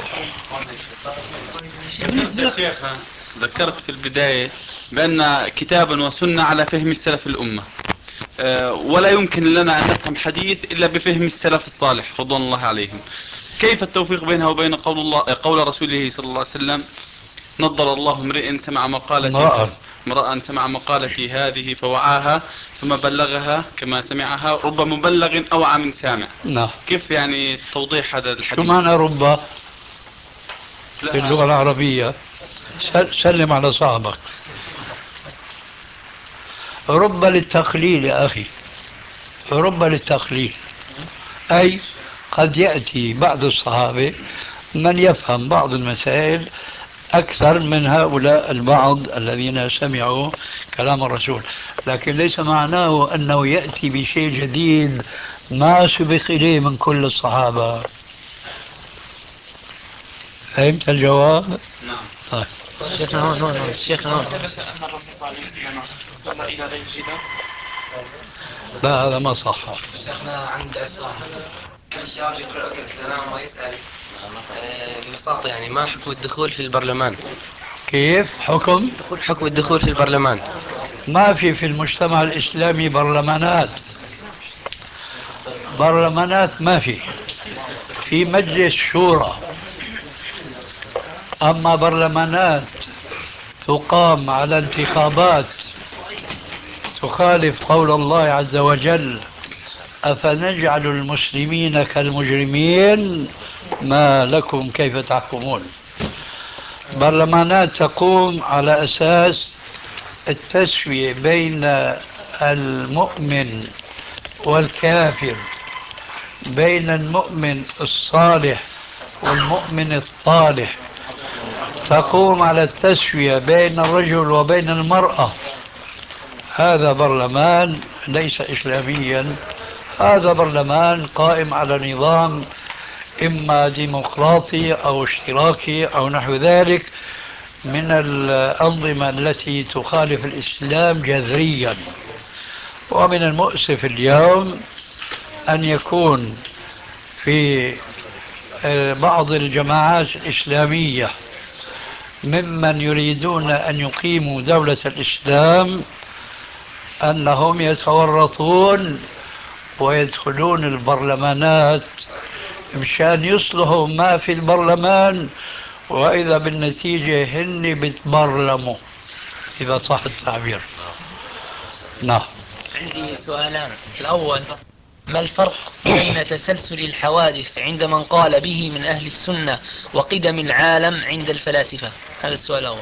يا شيخ ذكرت في البداية بأن كتابا وسنة على فهم السلف الأمة، أه ولا يمكن لنا أن نفهم حديث إلا بفهم السلف الصالح رضوان الله عليهم. كيف التوفيق بينها وبين قول الله قول رسوله صلى الله عليه وسلم نضر الله امرئ سمع مقالتي امرأ امرأ سمع مقالتي هذه فوعاها ثم بلغها كما سمعها رب مبلغ أوعى من سامع. نعم. كيف يعني توضيح هذا شو الحديث؟ معنى رب في اللغة العربية؟ سلم على صاحبك. رب للتقليل يا أخي، رب للتقليل، أي قد يأتي بعض الصحابة من يفهم بعض المسائل أكثر من هؤلاء البعض الذين سمعوا كلام الرسول، لكن ليس معناه أنه يأتي بشيء جديد ما سبق إليه من كل الصحابة. فهمت الجواب؟ نعم. طيب. شيخنا هون هون هون شيخنا هون. ثبت أن الرسول صلى الله عليه وسلم صلى إلى غير كذا؟ لا هذا ما صح. شيخنا عند عصام الشاب يقرأك السلام ويسأل ببساطة يعني ما حكم الدخول في البرلمان؟ كيف حكم؟ حكم الدخول في البرلمان. ما في في المجتمع الإسلامي برلمانات، برلمانات ما في، في مجلس شورى. أما برلمانات تقام على انتخابات تخالف قول الله عز وجل أفنجعل المسلمين كالمجرمين ما لكم كيف تحكمون. برلمانات تقوم على أساس التسوية بين المؤمن والكافر، بين المؤمن الصالح والمؤمن الطالح، تقوم على التسوية بين الرجل وبين المرأة. هذا برلمان ليس إسلاميا، هذا برلمان قائم على نظام إما ديمقراطي أو اشتراكي أو نحو ذلك من الأنظمة التي تخالف الإسلام جذريا. ومن المؤسف اليوم أن يكون في بعض الجماعات الإسلامية ممن يريدون أن يقيموا دولة الإسلام أنهم يتورطون ويدخلون البرلمانات مشان يصلحوا ما في البرلمان، وإذا بالنتيجة هن بتبرلموا إذا صح التعبير. نعم. عندي سؤالان. الأول، ما الفرق بين تسلسل الحوادث عند من قال به من أهل السنة وقدم العالم عند الفلاسفة؟ هذا السؤال الأول.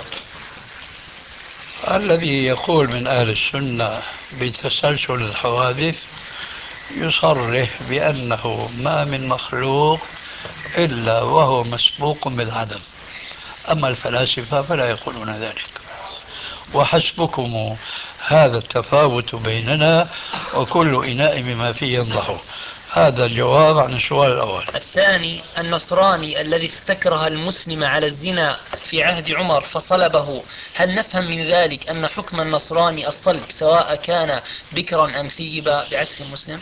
الذي يقول من أهل السنة بتسلسل الحوادث يصرح بأنه ما من مخلوق إلا وهو مسبوق بالعدم، أما الفلاسفة فلا يقولون ذلك. وحسبكم هذا التفاوت بيننا وكل إناء بما فيه ينضح. هذا الجواب عن السؤال الأول. الثاني، النصراني الذي استكره المسلم على الزنا في عهد عمر فصلبه، هل نفهم من ذلك أن حكم النصراني الصلب سواء كان بكرا أم ثيبا بعكس المسلم؟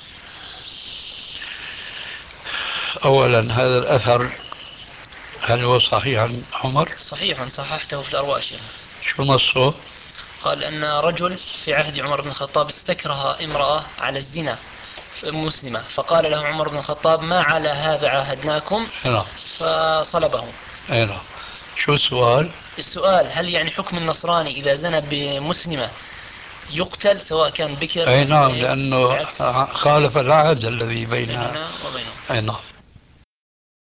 أولا هذا الأثر هل هو صحيح عن عمر؟ صحيح، صححته في الأرواح شيخ. شو نصه؟ قال أن رجل في عهد عمر بن الخطاب استكره امرأة على الزنا مسلمة، فقال له عمر بن الخطاب ما على هذا عاهدناكم، نعم. فصلبه. أي نعم. شو السؤال؟ السؤال، هل يعني حكم النصراني إذا زنى بمسلمة يقتل سواء كان بكر؟ أي نعم، لأنه خالف العهد الذي بيننا وبينه. أي نعم.